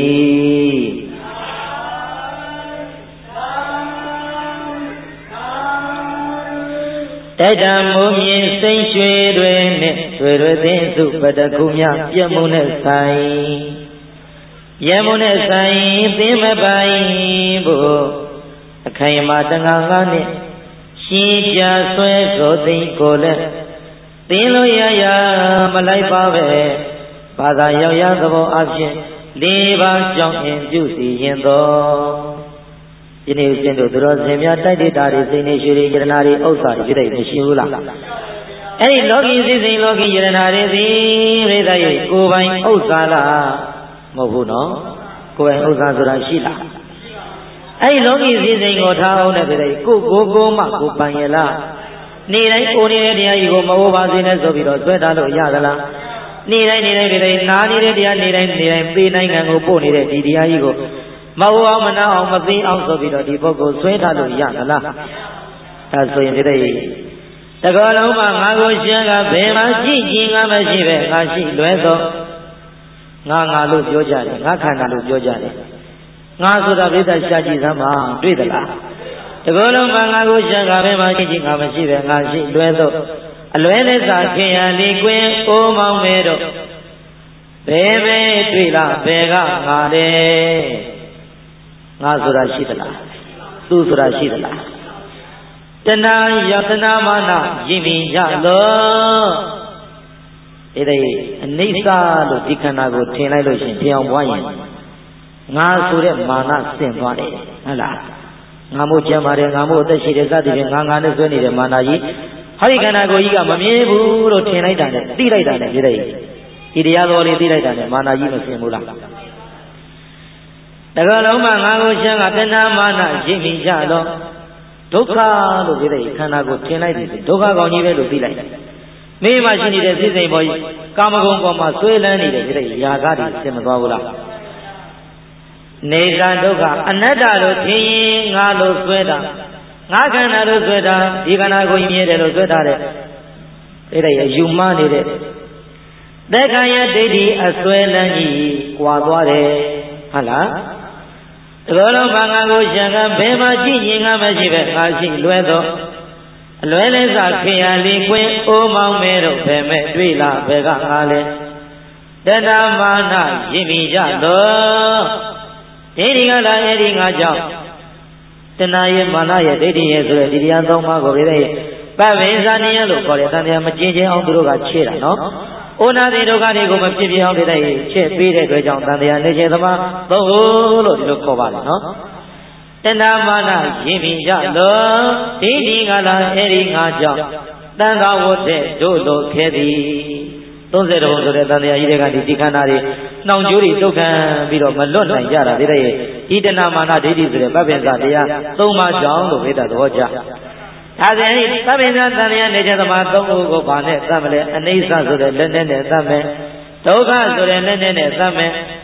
တိုက်တံမူမြင်စိတ်ရွှေတွေနဲ့ရွှေတွေသိစုပတကုမြပြည့်မှုနဲ့ဆိုင်ရဲမှုနဲ့ဆိုင်သိမပိုင်ဖို့အခိုင်အမာတန်ခါးငါးနဲ့ရှင်းပြဆွဲဆိုသိကိုလည်းသိလို့ရရမလိုက်ပါပဲဘာသာရောက်ရသဘောအဖြစ်လေးပါးကြောင့်အင်ပြုစီရင်တော်ဒီနေ့ရှင်တို့သူတော်စင်များတိုက်တိတာတွေစိတ်နေရွှေတွေယရနာတွေဥစ္စာတွေပြည့်မရှိဘူးလားအဲ့ဒီလောကီစိစိလောကီယရနာတွေသည်ပြည့်တဲ့ကိုယ်ပိုင်ဥစ္စာလားမဟုတ်ဘူးနော်ကိုယ်ပိုင်ဥစ္စာဆိုတာရှိလားအဲ့ဒီလောကီစိစိကိုထားအောင်တဲ့ပြည့်တဲ့ကိုကိုကိုမှကိုပိုင်ရလားနေတိုင်းကိုနေတဲ့တရားကြီးကိုမဟုတ်ပါစေနဲ့ဆိုပြီးတော့ဆွဲထားလို့ရသလားနေတိုင်းနေတိုင်းပြည့်တဲ့နားနေတဲ့တရားနေတိုင်းနေတိုင်းပေနိုင်ငံကိုပို့နေတဲ့ဒီတရားကြီးကိုမဟုတ်အောင်မနာအောင်မသိအောင်ဆိုပြီးတော့ဒီပုဂ္ဂိုလ်ဆွဲထားလို့ရသလားဒါဆိုရင်ဒီတဲ့တကောလုံးမှာငါကိုရှင်ကဘယ်မှာရှိကြီးငါမရှိပဲငါရှိလွဲသောငါငါလို့ပြောကြတယ်ငါခန္ဓာလို့ပြောကြတယ်ငါဆိုတာပြိဿရှားကြည့်သမှာတွေ့သလားတကောလုံးမှာငါကိုရှင်ကဘယ်မှာရှိကြီးငါမရှိပဲငါရှိလွဲသောအလွဲလက်စာခင်ရလေးကွင်းအိုးမောင်းမဲတော့ဘယ်ပဲတွေ့လားဘယ်ကငါတယ်ငါဆိုတာရှိသလားသူဆိုတာရှိသလားတဏှာယတနာမာနယဉ်ပြီးကြလို့အဲ့ဒီအနိစ္စလို့ဒီခန္ဓာကိုထင်လိုက်လို့ရှင်ပြောင်းပွားရင်ငါဆိုတဲ့မာနဆင့်သွားတယ်ဟုတ်လားငါမို့ကြံပါတယ်ငါမို့အသက်ရှိတယ်စသည်ဖြင့်ငါငါနဲ့ဆွဲနေတဲ့မာနကြီးဟောဒီခန္ဓာကိုယ်ကြီးကမမြင်ဘူးလို့ထင်လိုက်တာနဲ့သိလိုက်တာနဲ့ပြတဲ့ဒီတရားတော်လေးသိလိုက်တာနဲ့မာနကြီးမဆင်ဘူးလားတကယ်လုံးမှငါကိုရှင်းကတဏှာမာနရင့်မိကြတော့ဒုက္ခလို့ပြောတဲ့ခန္ဓာကိုထင်လိုက်ပြီဒုက္ခကောင်ကြီးပဲလို့သိလိုက်မိမရှိနေတဲ့စိစိမ်ပေါ်ကာမဂုဏ်ပေါ်မှာဆွဲလန်းနေတဲ့ပြတဲ့ຢာကတွေဆင်မသွားဘူးလားနေသဒုက္ခအနတ္တလို့ထင်ရင်ငါလို့ဆွဲတာငါခန္ဓာလို့ဆွဲတာဒီခန္ဓာကိုမြင်တယ်လို့ဆွဲတာတဲ့ပြတဲ့ယူမနေတဲ့သက်ခံရဒိဋ္ဌိအဆွဲလန်းကြီးကွာသွားတယ်ဟုတ်လားတကောလုံးဘာငါကိုရှင်ကဘယ်မှာကြည့်ရင်ငါမရှိပဲငါရှိလွဲတော့အလွဲလဲစားခင်ရလေးကွင်းအိုးမောင်းမဲတော့ဘယ်မဲ့တွေ့လားဘယ်ကငါလဲတဏမာနရင့်မိကြတော့ဒီဒီကလာအဲ့ဒီငါကြောင့်တဏရဲ့မာနရဲ့ဒိဋ္ဌိရဲ့ဆိုတဲ့ဒီတရားသုံးပါးကိုပြတဲ့ပဗိဇာနိယလို့ခေါ်တဲ့တန်တရားမကျင်ချင်းအောင်သူတို့ကချေတာနော်ဩနာတိဒုက္ခတွေကိုမဖြစ်ပြအောင်ပြတဲ့ချက်ပေးတဲ့အတွက်ကြောင့်တန်တရားနေခြင်းသမားသုံးဖို့လို့ဒီလိုခေါ်ပါတယ်နော်တဏမာနရင့်ပြီးကြလို့ဒီဒီကလာအဲ့ဒီငါကြောင့်တန်ခါဝတ်တဲ့တို့လိုခဲသည်သုံးဆယ်တော်ဆိုတဲ့တန်တရားကြီးတွေကဒီဒီခန္ဓာတွေနှောင်ကြိုးတွေတုတ်ခံပြီးတော့မလွတ်နိုင်ကြတာဒီတဲ့ဒီတဏမာနဒိဋ္ဌိဆိုတဲ့ပပင်္စတရားသုံးပါးကြောင့်လို့ဝိဒ္ဓသဘောကြဒါဆိုရင်သဗ္ဗညသံဃာနေကြသမားသုံးခုကိုဘာနဲ့သတ်မလဲအနိစ္စဆိုတဲ့လက်နဲ့နဲ့သတ်မယ်ဒုက္ခဆိုတဲ့လက်နဲ့နဲ့သတ်မယ်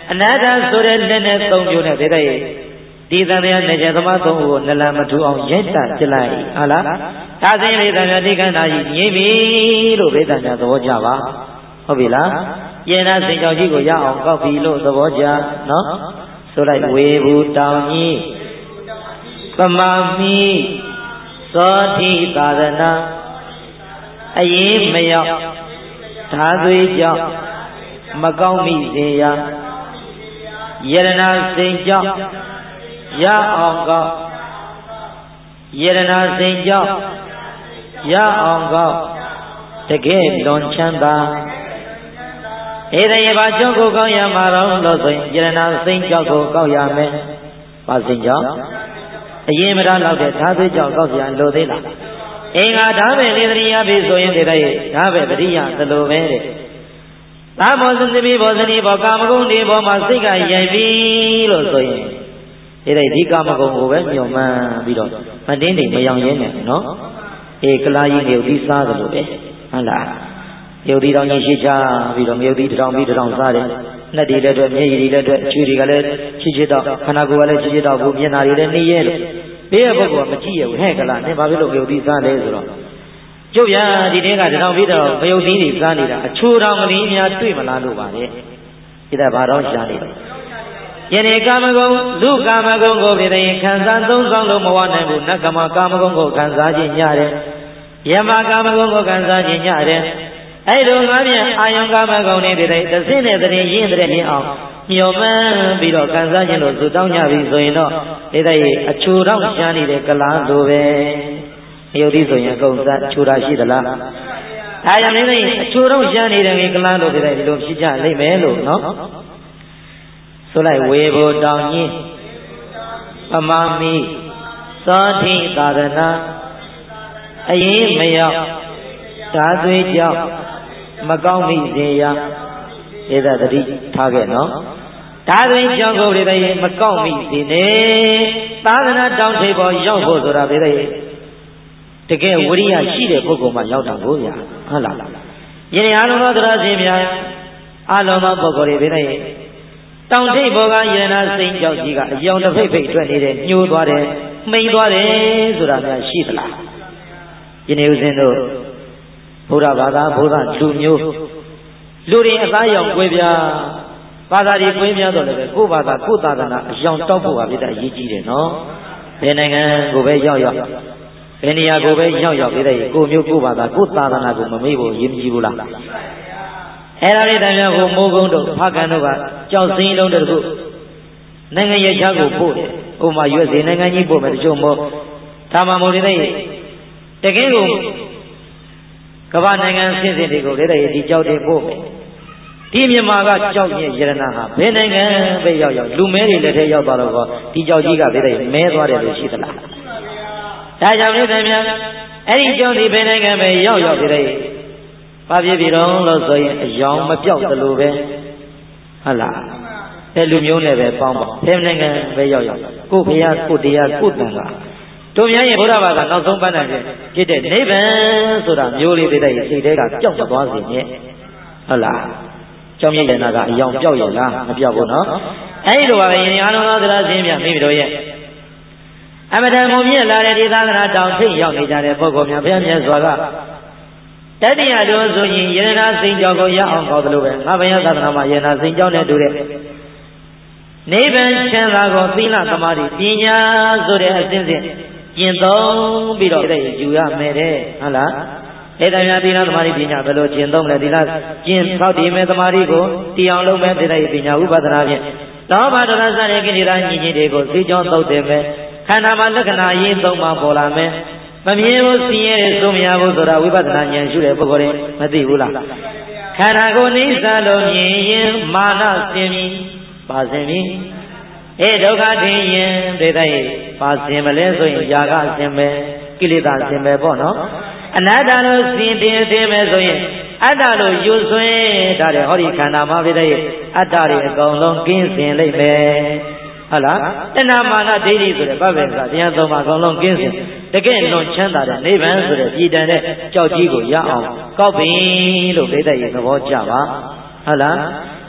အနာတဆိုတဲ့လက်နဲ့သုံးမျိုးနဲ့ဒီတဲ့ဒီသံဃာနဲ့ကျသမားသုံးကိုနလန်မထူအောင်ရိုက်တာပြလိုက်ဟုတ်လားဒါစင်းလေးသံဃာဒီကန္တာကြီးငြိမ့်ပြီလို့ဗေဒနာသဘောကြပါဟုတ်ပြီလားယေနာစိတ်ကြောင့်ကြီးကိုရအောင်ကောက်ပြီလို့သဘောကြနော်ဆိုလိုက်ဝေဘူးတောင်ကြီးပမာမိသောတိသာသနာအရေးမရောက်ဓာသွေးကြောင့်မကောင်းမိစေရယရနာစိတ်ကြောင့်ရအောင်ကောက်ယရနာစိတ်ကြောင့်ရအောင်ကောက်တကယ်လွန်ချမ်းသာဧတရေဘာကြောင့်ကိုကောက်ရမှာတော့လို့ဆိုရင်ယရနာစိတ်ကြောင့်ကိုကောက်ရမယ်ဘာစိတ်ကြောင့်အရင်မထားတော့တဲ့ဓာသွေးကြောင့်ကောက်ပြန်လိုသေးလားအင်္ဂါဓာပဲလေတရိယာပြီဆိုရင်တည်းရဲ့ဓာပဲပရိယသလိုပဲတဲ့သာမောစတိဘောဇနီဘောကာမဂုဏ်ဒီဘောမှာစိတ်ကရိုက်ပြီလို့ဆိုရင်ဒီတဲ့ဒီကာမဂုဏ်ကိုပဲညှော်မှန်းပြီးတော့မတင်းနေမယောင်ရင်းနဲ့နော်အေကလာကြီးကိုဒီစားသလိုပဲဟုတ်လားယုတ်ဒီတော်ကြီးရှိချပြီးတော့မြုပ်ဒီတောင်ပြီးတောင်စားတယ်နှက်တွေလည်းအတွက်မျက်ရည်တွေလည်းအတွက်ချွေတွေကလည်းချစ်ချစ်တော့ခန္ဓာကိုယ်ကလည်းချစ်ချစ်တော့ဘူးမျက်နှာတွေလည်းနှီးရဲလို့ဘေးရဲ့ပုဂ္ဂိုလ်ကမကြည့်ရဘူးဟဲ့ကလားနင်ဘာဖြစ်လို့မြုပ်ဒီစားလဲဆိုတော့ကျုပ်ရဒီတင်းကတောင်ပြီးတော့မြုပ်ဒီတွေစားနေတာအချိုးတော်ကလေးများတွေ့မလားလို့ပါလေဒီတဲ့ဘာတော့ရှားနေတယ်ယနေ့ကာမဂုဏ်လူကာမဂုဏ်ကိုပြည်တဲ့ခံစားသုံးဆောင်လို့မဝနိုင်ဘူးနတ်ကမကာမဂုဏ်ကိုခံစားခြင်းညတယ်ယမကာမဂုဏ်ကိုခံစားခြင်းညတယ်အဲ့လိုငါပြန်အာယုံကာမဂုဏ်တွေပြည်တဲ့သစင်းတဲ့တရင်ရင်းတဲ့မြင်အောင်မျောမှန်းပြီးတော့ခံစားခြင်းလို့သူတောင်းကြပြီဆိုရင်တော့ဒီတဲ့အချိုတော့ရှားနေတဲ့ကလားလိုပဲယုတ်ဒီဆိုရင်အကုန်စားချိုတာရှိသလားဒါကြောင့်လည်းအချိုတော့ရှားနေတဲ့ကလားလိုပြည်တဲ့ဒီလိုဖြစ်ကြလိမ့်မယ်လို့နော်ဆိုလိုက်ဝေဘုတောင်ကြီးပမာမိသောတိသာသနာအရေးမရောက်ဓာသွေးကြောင့်မကောင်းမိစေရဧသတိထားခဲ့နော်ဓာသွေးကြောင့်ကိုယ်တွေမကောင်းမိစေနဲ့သာသနာတောင်းထိပ်ပေါ်ရောက်ဖို့ဆိုတာပြည်တဲ့တကယ်ဝိရိယရှိတဲ့ပုဂ္ဂိုလ်မှရောက်တာကိုဗျာဟုတ်လားယနေ့အားလုံးသောတရားရှင်များအားလုံးသောပုဂ္ဂိုလ်တွေပြည်တဲ့တောင်ထိပ်ဘောကယရနာစိန်ကြောက်ကြီးကအယောင်တစ်ဖိတ်ဖိတ်ထွက်နေတဲ့ညှိုးသွားတယ်မှိန်သွားတယ်ဆိုတာများရှိသလားယနေ့ဦးဇင်းတို့ဘုရားဘာသာဘုရားလူမျိုးလူတွေအသားရောင်ကွဲပြားဘာသာတွေကွဲပြားတော့လည်းကိုယ့်ဘာသာကိုယ့်သာသနာအယောင်တောက်ဖို့ပါပြတဲ့အရေးကြီးတယ်နော်ဘယ်နိုင်ငံကိုပဲရောက်ရောက်ဘယ်နေရာကိုပဲရောက်ရောက်ပြတဲ့ကိုမျိုးကိုယ့်ဘာသာကိုယ့်သာသနာကိုမမေ့ဖို့ရည်မကြီးဘူးလားအဲ့ဒါလေးတည်းများကိုမိုးကုန်းတို့ဖကန်တို့ကကြောက်စင်းလုံးတခုနိုင်ငံရဲ့ခြားကိုပို့တယ်။ဥမာရွက်စီနိုင်ငံကြီးပို့မယ်တချို့မို့ဒါမှမဟုတ်တဲ့တကယ်ကိုကမ္ဘာနိုင်ငံဆင်းဆင်းတွေကိုလည်းဒီကြောက်တွေပို့မယ်။ဒီမြန်မာကကြောက်ရဲ့ယရနာဟာဘယ်နိုင်ငံပဲရောက်ရောက်လူမဲတွေလက်ထဲရောက်သွားတော့ဒီကြောက်ကြီးကလည်းမဲသွားတယ်လို့ရှိသလား။ဒါကြောင့်လည်းများအဲ့ဒီကြောက်ဒီဘယ်နိုင်ငံပဲရောက်ရောက်တဲ့ဘာဖြစ်ပြီတော့လို့ဆိုရင်အယောင်မပြောက်သလိုပဲဟုတ်လားတဲ့လူမျိုးနဲ့ပဲပေါင်းပါဘယ်နိုင်ငံပဲရောက်ရောက်ကိုဘုရားကိုတရားကိုတန်ခါတို့များရဲ့ဘုရားဘာသာနောက်ဆုံးပန်းတယ်ဖြစ်တဲ့နိဗ္ဗာန်ဆိုတာမျိုးလေးတဲ့စိတ်ထဲကပျောက်သွားစေနဲ့ဟုတ်လားကြောင့်မြင့်ရနာကအယောင်ပျောက်ရလားမပျောက်ဘူးနော်အဲဒီလိုပါပဲယင်အားလုံးသောတရားစင်းပြမိမိတို့ရဲ့အမတန်မုံမြင့်လာတဲ့ဒီသာသနာတောင်ထိပ်ရောက်နေကြတဲ့ပုဂ္ဂိုလ်များဘုရားမြတ်စွာကတတိယတို့ဆိုရင်ယရနာစိန်ကြောင့်ကိုရအောင်ကောက်တယ်လို့ပဲငါဘုရားသာသနာမှာယရနာစိန်ကြောင့်နဲ့တူတဲ့နိဗ္ဗာန်ချမ်းသာကိုသီလသမာဓိပညာဆိုတဲ့အစဉ်စဉ်ကျင့်သုံးပြီးတော့တဲ့ယူရမယ်တဲ့ဟုတ်လားအဲ့ဒါများသီလသမာဓိပညာဘယ်လိုကျင့်သုံးလဲသီလကျင့်သောက်တည်မဲ့သမာဓိကိုတည်အောင်လုပ်မဲ့တဲ့ပညာဥပဒနာဖြင့်လောဘဒေါသစတဲ့ကိလေသာညစ်ကြေးတွေကိုသိကြောင်းသုတ်တယ်မဲ့ခန္ဓာမှာလက္ခဏာရင်းသုံးပါပေါ်လာမယ်မမြင်ဘူးသိရဲသုံးမရဘူးဆိုတာဝိပဿနာဉာဏ်ရှိတဲ့ပုဂ္ဂိုလ်တွေမသိဘူးလားခန္ဓာကိုယ်နိစ္စလို့မြင်ရင်မာနစင်ပြီပါစင်ပြီအေဒုက္ခထင်ရင်သိတဲ့ပါစင်မလဲဆိုရင်ຢာကစင်ပဲကိလေသာစင်ပဲပေါ့နော်အနတ္တလို့စင်တင်သိမယ်ဆိုရင်အတ္တလို့ယူဆွဲထားတဲ့ဟောဒီခန္ဓာမှာဖြစ်တဲ့အတ္တတွေအကုန်လုံးကင်းစင်လိမ့်မယ်ဟုတ်လားတဏမာနဒိဋ္ဌိဆိုတဲ့ဘဗ္ဗေကတရားသုံးပါးအကုန်လုံးကင်းစင်တကယ်လွန်ချမ်းသာတဲ့နိဗ္ဗာန်ဆိုတဲ့ပြည်တန်တဲ့ကြောက်ကြီးကိုရအောင်ကောက်ပြီလို့ဒိဋ္ဌိရဲ့သဘောကျပါဟုတ်လား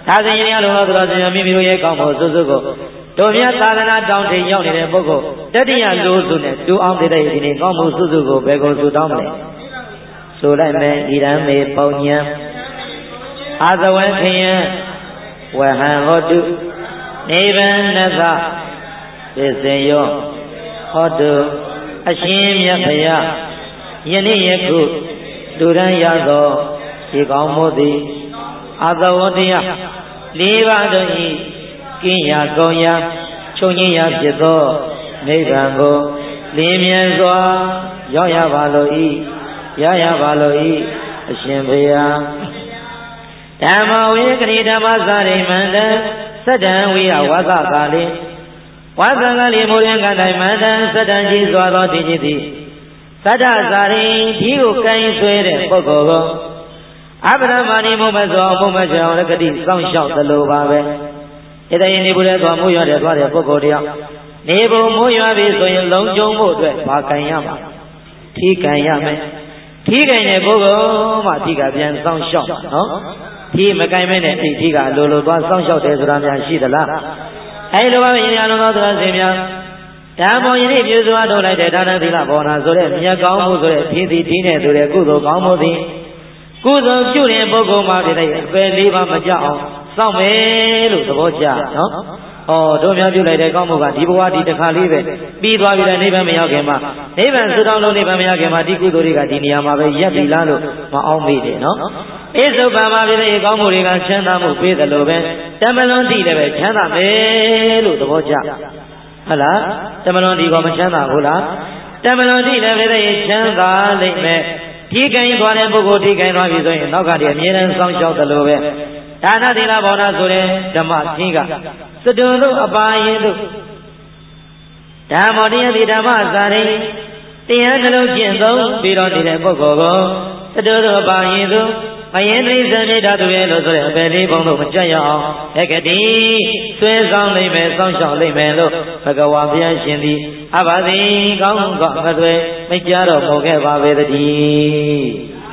ဒါဆိုရင်အလုံးတော်တော်ရှင်မိမိတို့ရဲ့ကောင်းဖို့စွစွကိုတို့မြတ်သာသနာတောင်းတရောက်နေတဲ့ပုဂ္ဂိုလ်တတိယလို့ဆိုနဲ့တူအောင်တဲ့ဒီနေ့ကောင်းမှုစွစွကိုဘယ်ကိုစွတောင်းမလဲဆိုလိုက်မယ်ဣရံမေပုံညံအာသဝခယံဝဟံဟောတုနိဗ္ဗာန်သပစ္စယောဟောတုအရှင်မြတ်ဖရာယနေ့ယခုလူရန်ရသောဒီကောင်းမှုသည်အာသဝတရားလေးပါးတို့၏ကင်းရာကောင်းရာချုပ်ငြိမ်းရာဖြစ်သောနိဗ္ဗာန်ကိုလင်းမြန်စွာရောက်ရပါလို၏ရရပါလို၏အရှင်ဘုရားဓမ္မဝေကတိဓမ္မစာရိမန္တသတ္တံဝိယဝါသကာလေဝါသကာလေမိုးရင်ကတိုင်မန္တသတ္တံကြီးစွာသောတည်ကြည်သည်သတ္တစာရိဒီကိုကိုင်းဆွဲတဲ့ပုဂ္ဂိုလ်ကိုအပ္ပရမဏိမုမဇောမုမဇောရကတိစောင့်ရှောက်သလိုပါပဲဣတရင်နေဘူးတဲ့သွားမိုးရွာတဲ့သွားတဲ့ပုဂ္ဂိုလ်တယောက်နေဘူးမိုးရွာပြီဆိုရင်လုံခြုံဖို့အတွက်ဘာကံရမှာထီးကံရမယ်ထီးကံတဲ့ပုဂ္ဂိုလ်မှထီးကပြန်စောင့်ရှောက်နော်ထီးမကင်မဲနဲ့ထီးထီးကလိုလိုသွားစောင့်ရှောက်တယ်ဆိုတာများရှိသလားအဲလိုပါပဲယင်းအလုံးသောသောရှင်များဓမ္မောယနေ့ပြုစွာထုတ်လိုက်တဲ့ဒါနသီလဘောနာဆိုတဲ့မြတ်ကောင်းမှုဆိုတဲ့ထီးသီးထီးနဲ့ဆိုတဲ့ကုသိုလ်ကောင်းမှုသည်ကုသိုလ်ပြုတဲ့ပုဂ္ဂိုလ်မှာဒီတဲ့အပယ်လေးပါးမကြအောင်စောင့်မယ်လို့သဘောကျနော်။ဩတို့များပြုလိုက်တဲ့ကောင်းမှုကဒီဘဝဒီတစ်ခါလေးပဲပြီးသွားပြီလေနိဗ္ဗာန်မရောက်ခင်မှာနိဗ္ဗာန်ဆုတောင်းလို့နိဗ္ဗာန်မရောက်ခင်မှာဒီကုသိုလ်တွေကဒီနေရာမှာပဲရပ်ပြီလားလို့မအောင်မေ့တယ်နော်။အေသုပါမှာပြည်တဲ့ကောင်းမှုတွေကချမ်းသာမှုပေးတယ်လို့ပဲတမလွန်တိလည်းပဲချမ်းသာမယ်လို့သဘောကျ။ဟုတ်လား။တမလွန်တိကမချမ်းသာဘူးလား။တမလွန်တိလည်းပြည်တဲ့ချမ်းသာလိမ့်မယ်။ဒီကိန်းသွားတဲ့ပုဂ္ဂိုလ်ဒီကိန်းသွားပြီဆိုရင်နောက်ကတည်းအမြဲတမ်းစောင့်ရှောက်တယ်လို့ပဲဒါနသီလဘောနာဆိုတဲ့ဓမ္မကြီးကစတုံတို့အပါရင်တို့ဓမ္မောတရားတိဓမ္မစာရိတရားနှလုံးကျင့်သုံးပြီးတော့နေတဲ့ပုဂ္ဂိုလ်ကိုစတုံတို့အပါရင်တို့မယင်းတိစံနေတာတို့ရဲ့လို့ဆိုတဲ့အပေလေးဘုံတို့မကြက်ရအောင်တကတိဆွဲဆောင်လိမ့်မယ်စောင့်ရှောက်လိမ့်မယ်လို့ဘဂဝါဘုရားရှင်သည်အဘသိကောင်းကောင်းမသွဲမကြတော့ပေါ်ခဲ့ပါပေတည်း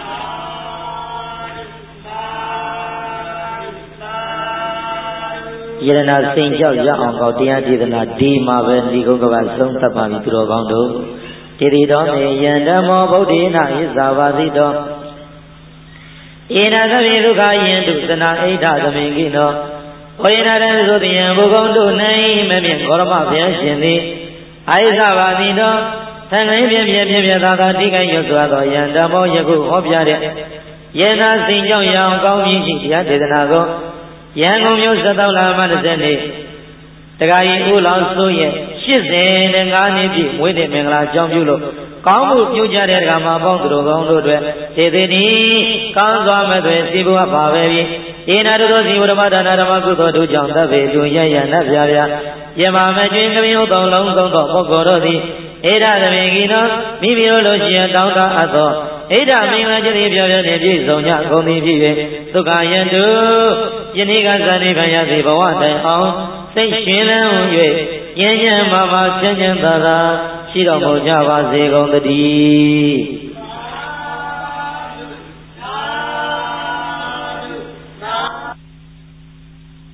ယရနာစိန်ကြောက်ရအောင်ကောတရားဒေသနာဒီမှာပဲဒီကုက္ကပဆုံးသတ်ပါပြီသူတော်ကောင်းတို့တိရိတော်မေယံဓမ္မောဗုဒ္ဓေနဣဇာဝတိတောဧနာသဗ္ဗေဒုက္ခယင်တုသနာဣဒ္ဓသမင်ကိနောဝိနာရံသုတယံဘုကုံတို့နိုင်မမြင်ဂေါရမဘုရားရှင်သည်ဣဇာဝတိတောသံဃိပြပြပြပြသာသာတိကိုင်ရွတ်စွာသောယံဓမ္မောယခုဟောပြတဲ့ယရနာစိန်ကြောက်ရအောင်ကောင်းမြင့်ရှိတရားဒေသနာကိုရန်ကုန်မြို့စတောက်လာမှတစ်ဆက်နေ့တခါကြီးဦးလောင်စိုးရဲ့ရှစ်ဆယ်နဲ့ငါးနှစ်ပြည့်မွေးတဲ့မင်္ဂလာကြောင်းပြုလို့ကောင်းမှုပြုကြတဲ့ဒကာမပေါင်းသူတို့ကောင်းတို့အတွက်သေသေးဒီကောင်းစွာမဲ့တွေစီဘဝပါပဲပြီဧနာတို့စီဝရမဒါနဓမ္မကုသိုလ်တို့ကြောင့်တပ်ပေသူရရနတ်ပြပြယမမကျွင်းကမျိုးသုံးလုံးသုံးသောပုဂ္ဂိုလ်တို့သည်ဧရသမင်ကြီးတော်မိမိတို့လိုရှိတောင်းတအပ်သောဣဒ္ဓမင်္ဂလာခြင်းပြပြနဲ့ပြည့်စုံကြကုန်သည်ဖြစ်၍ဒုက္ခယန္တုယနေ့ကဇာတိခံရစေဘဝတိုင်အောင်စိတ်ရှင်လန်း၍ဉာဏ်ဉာဏ်မှာမှာချမ်းချမ်းသာသာရှိတော်မူကြပါစေကုန်သတည်း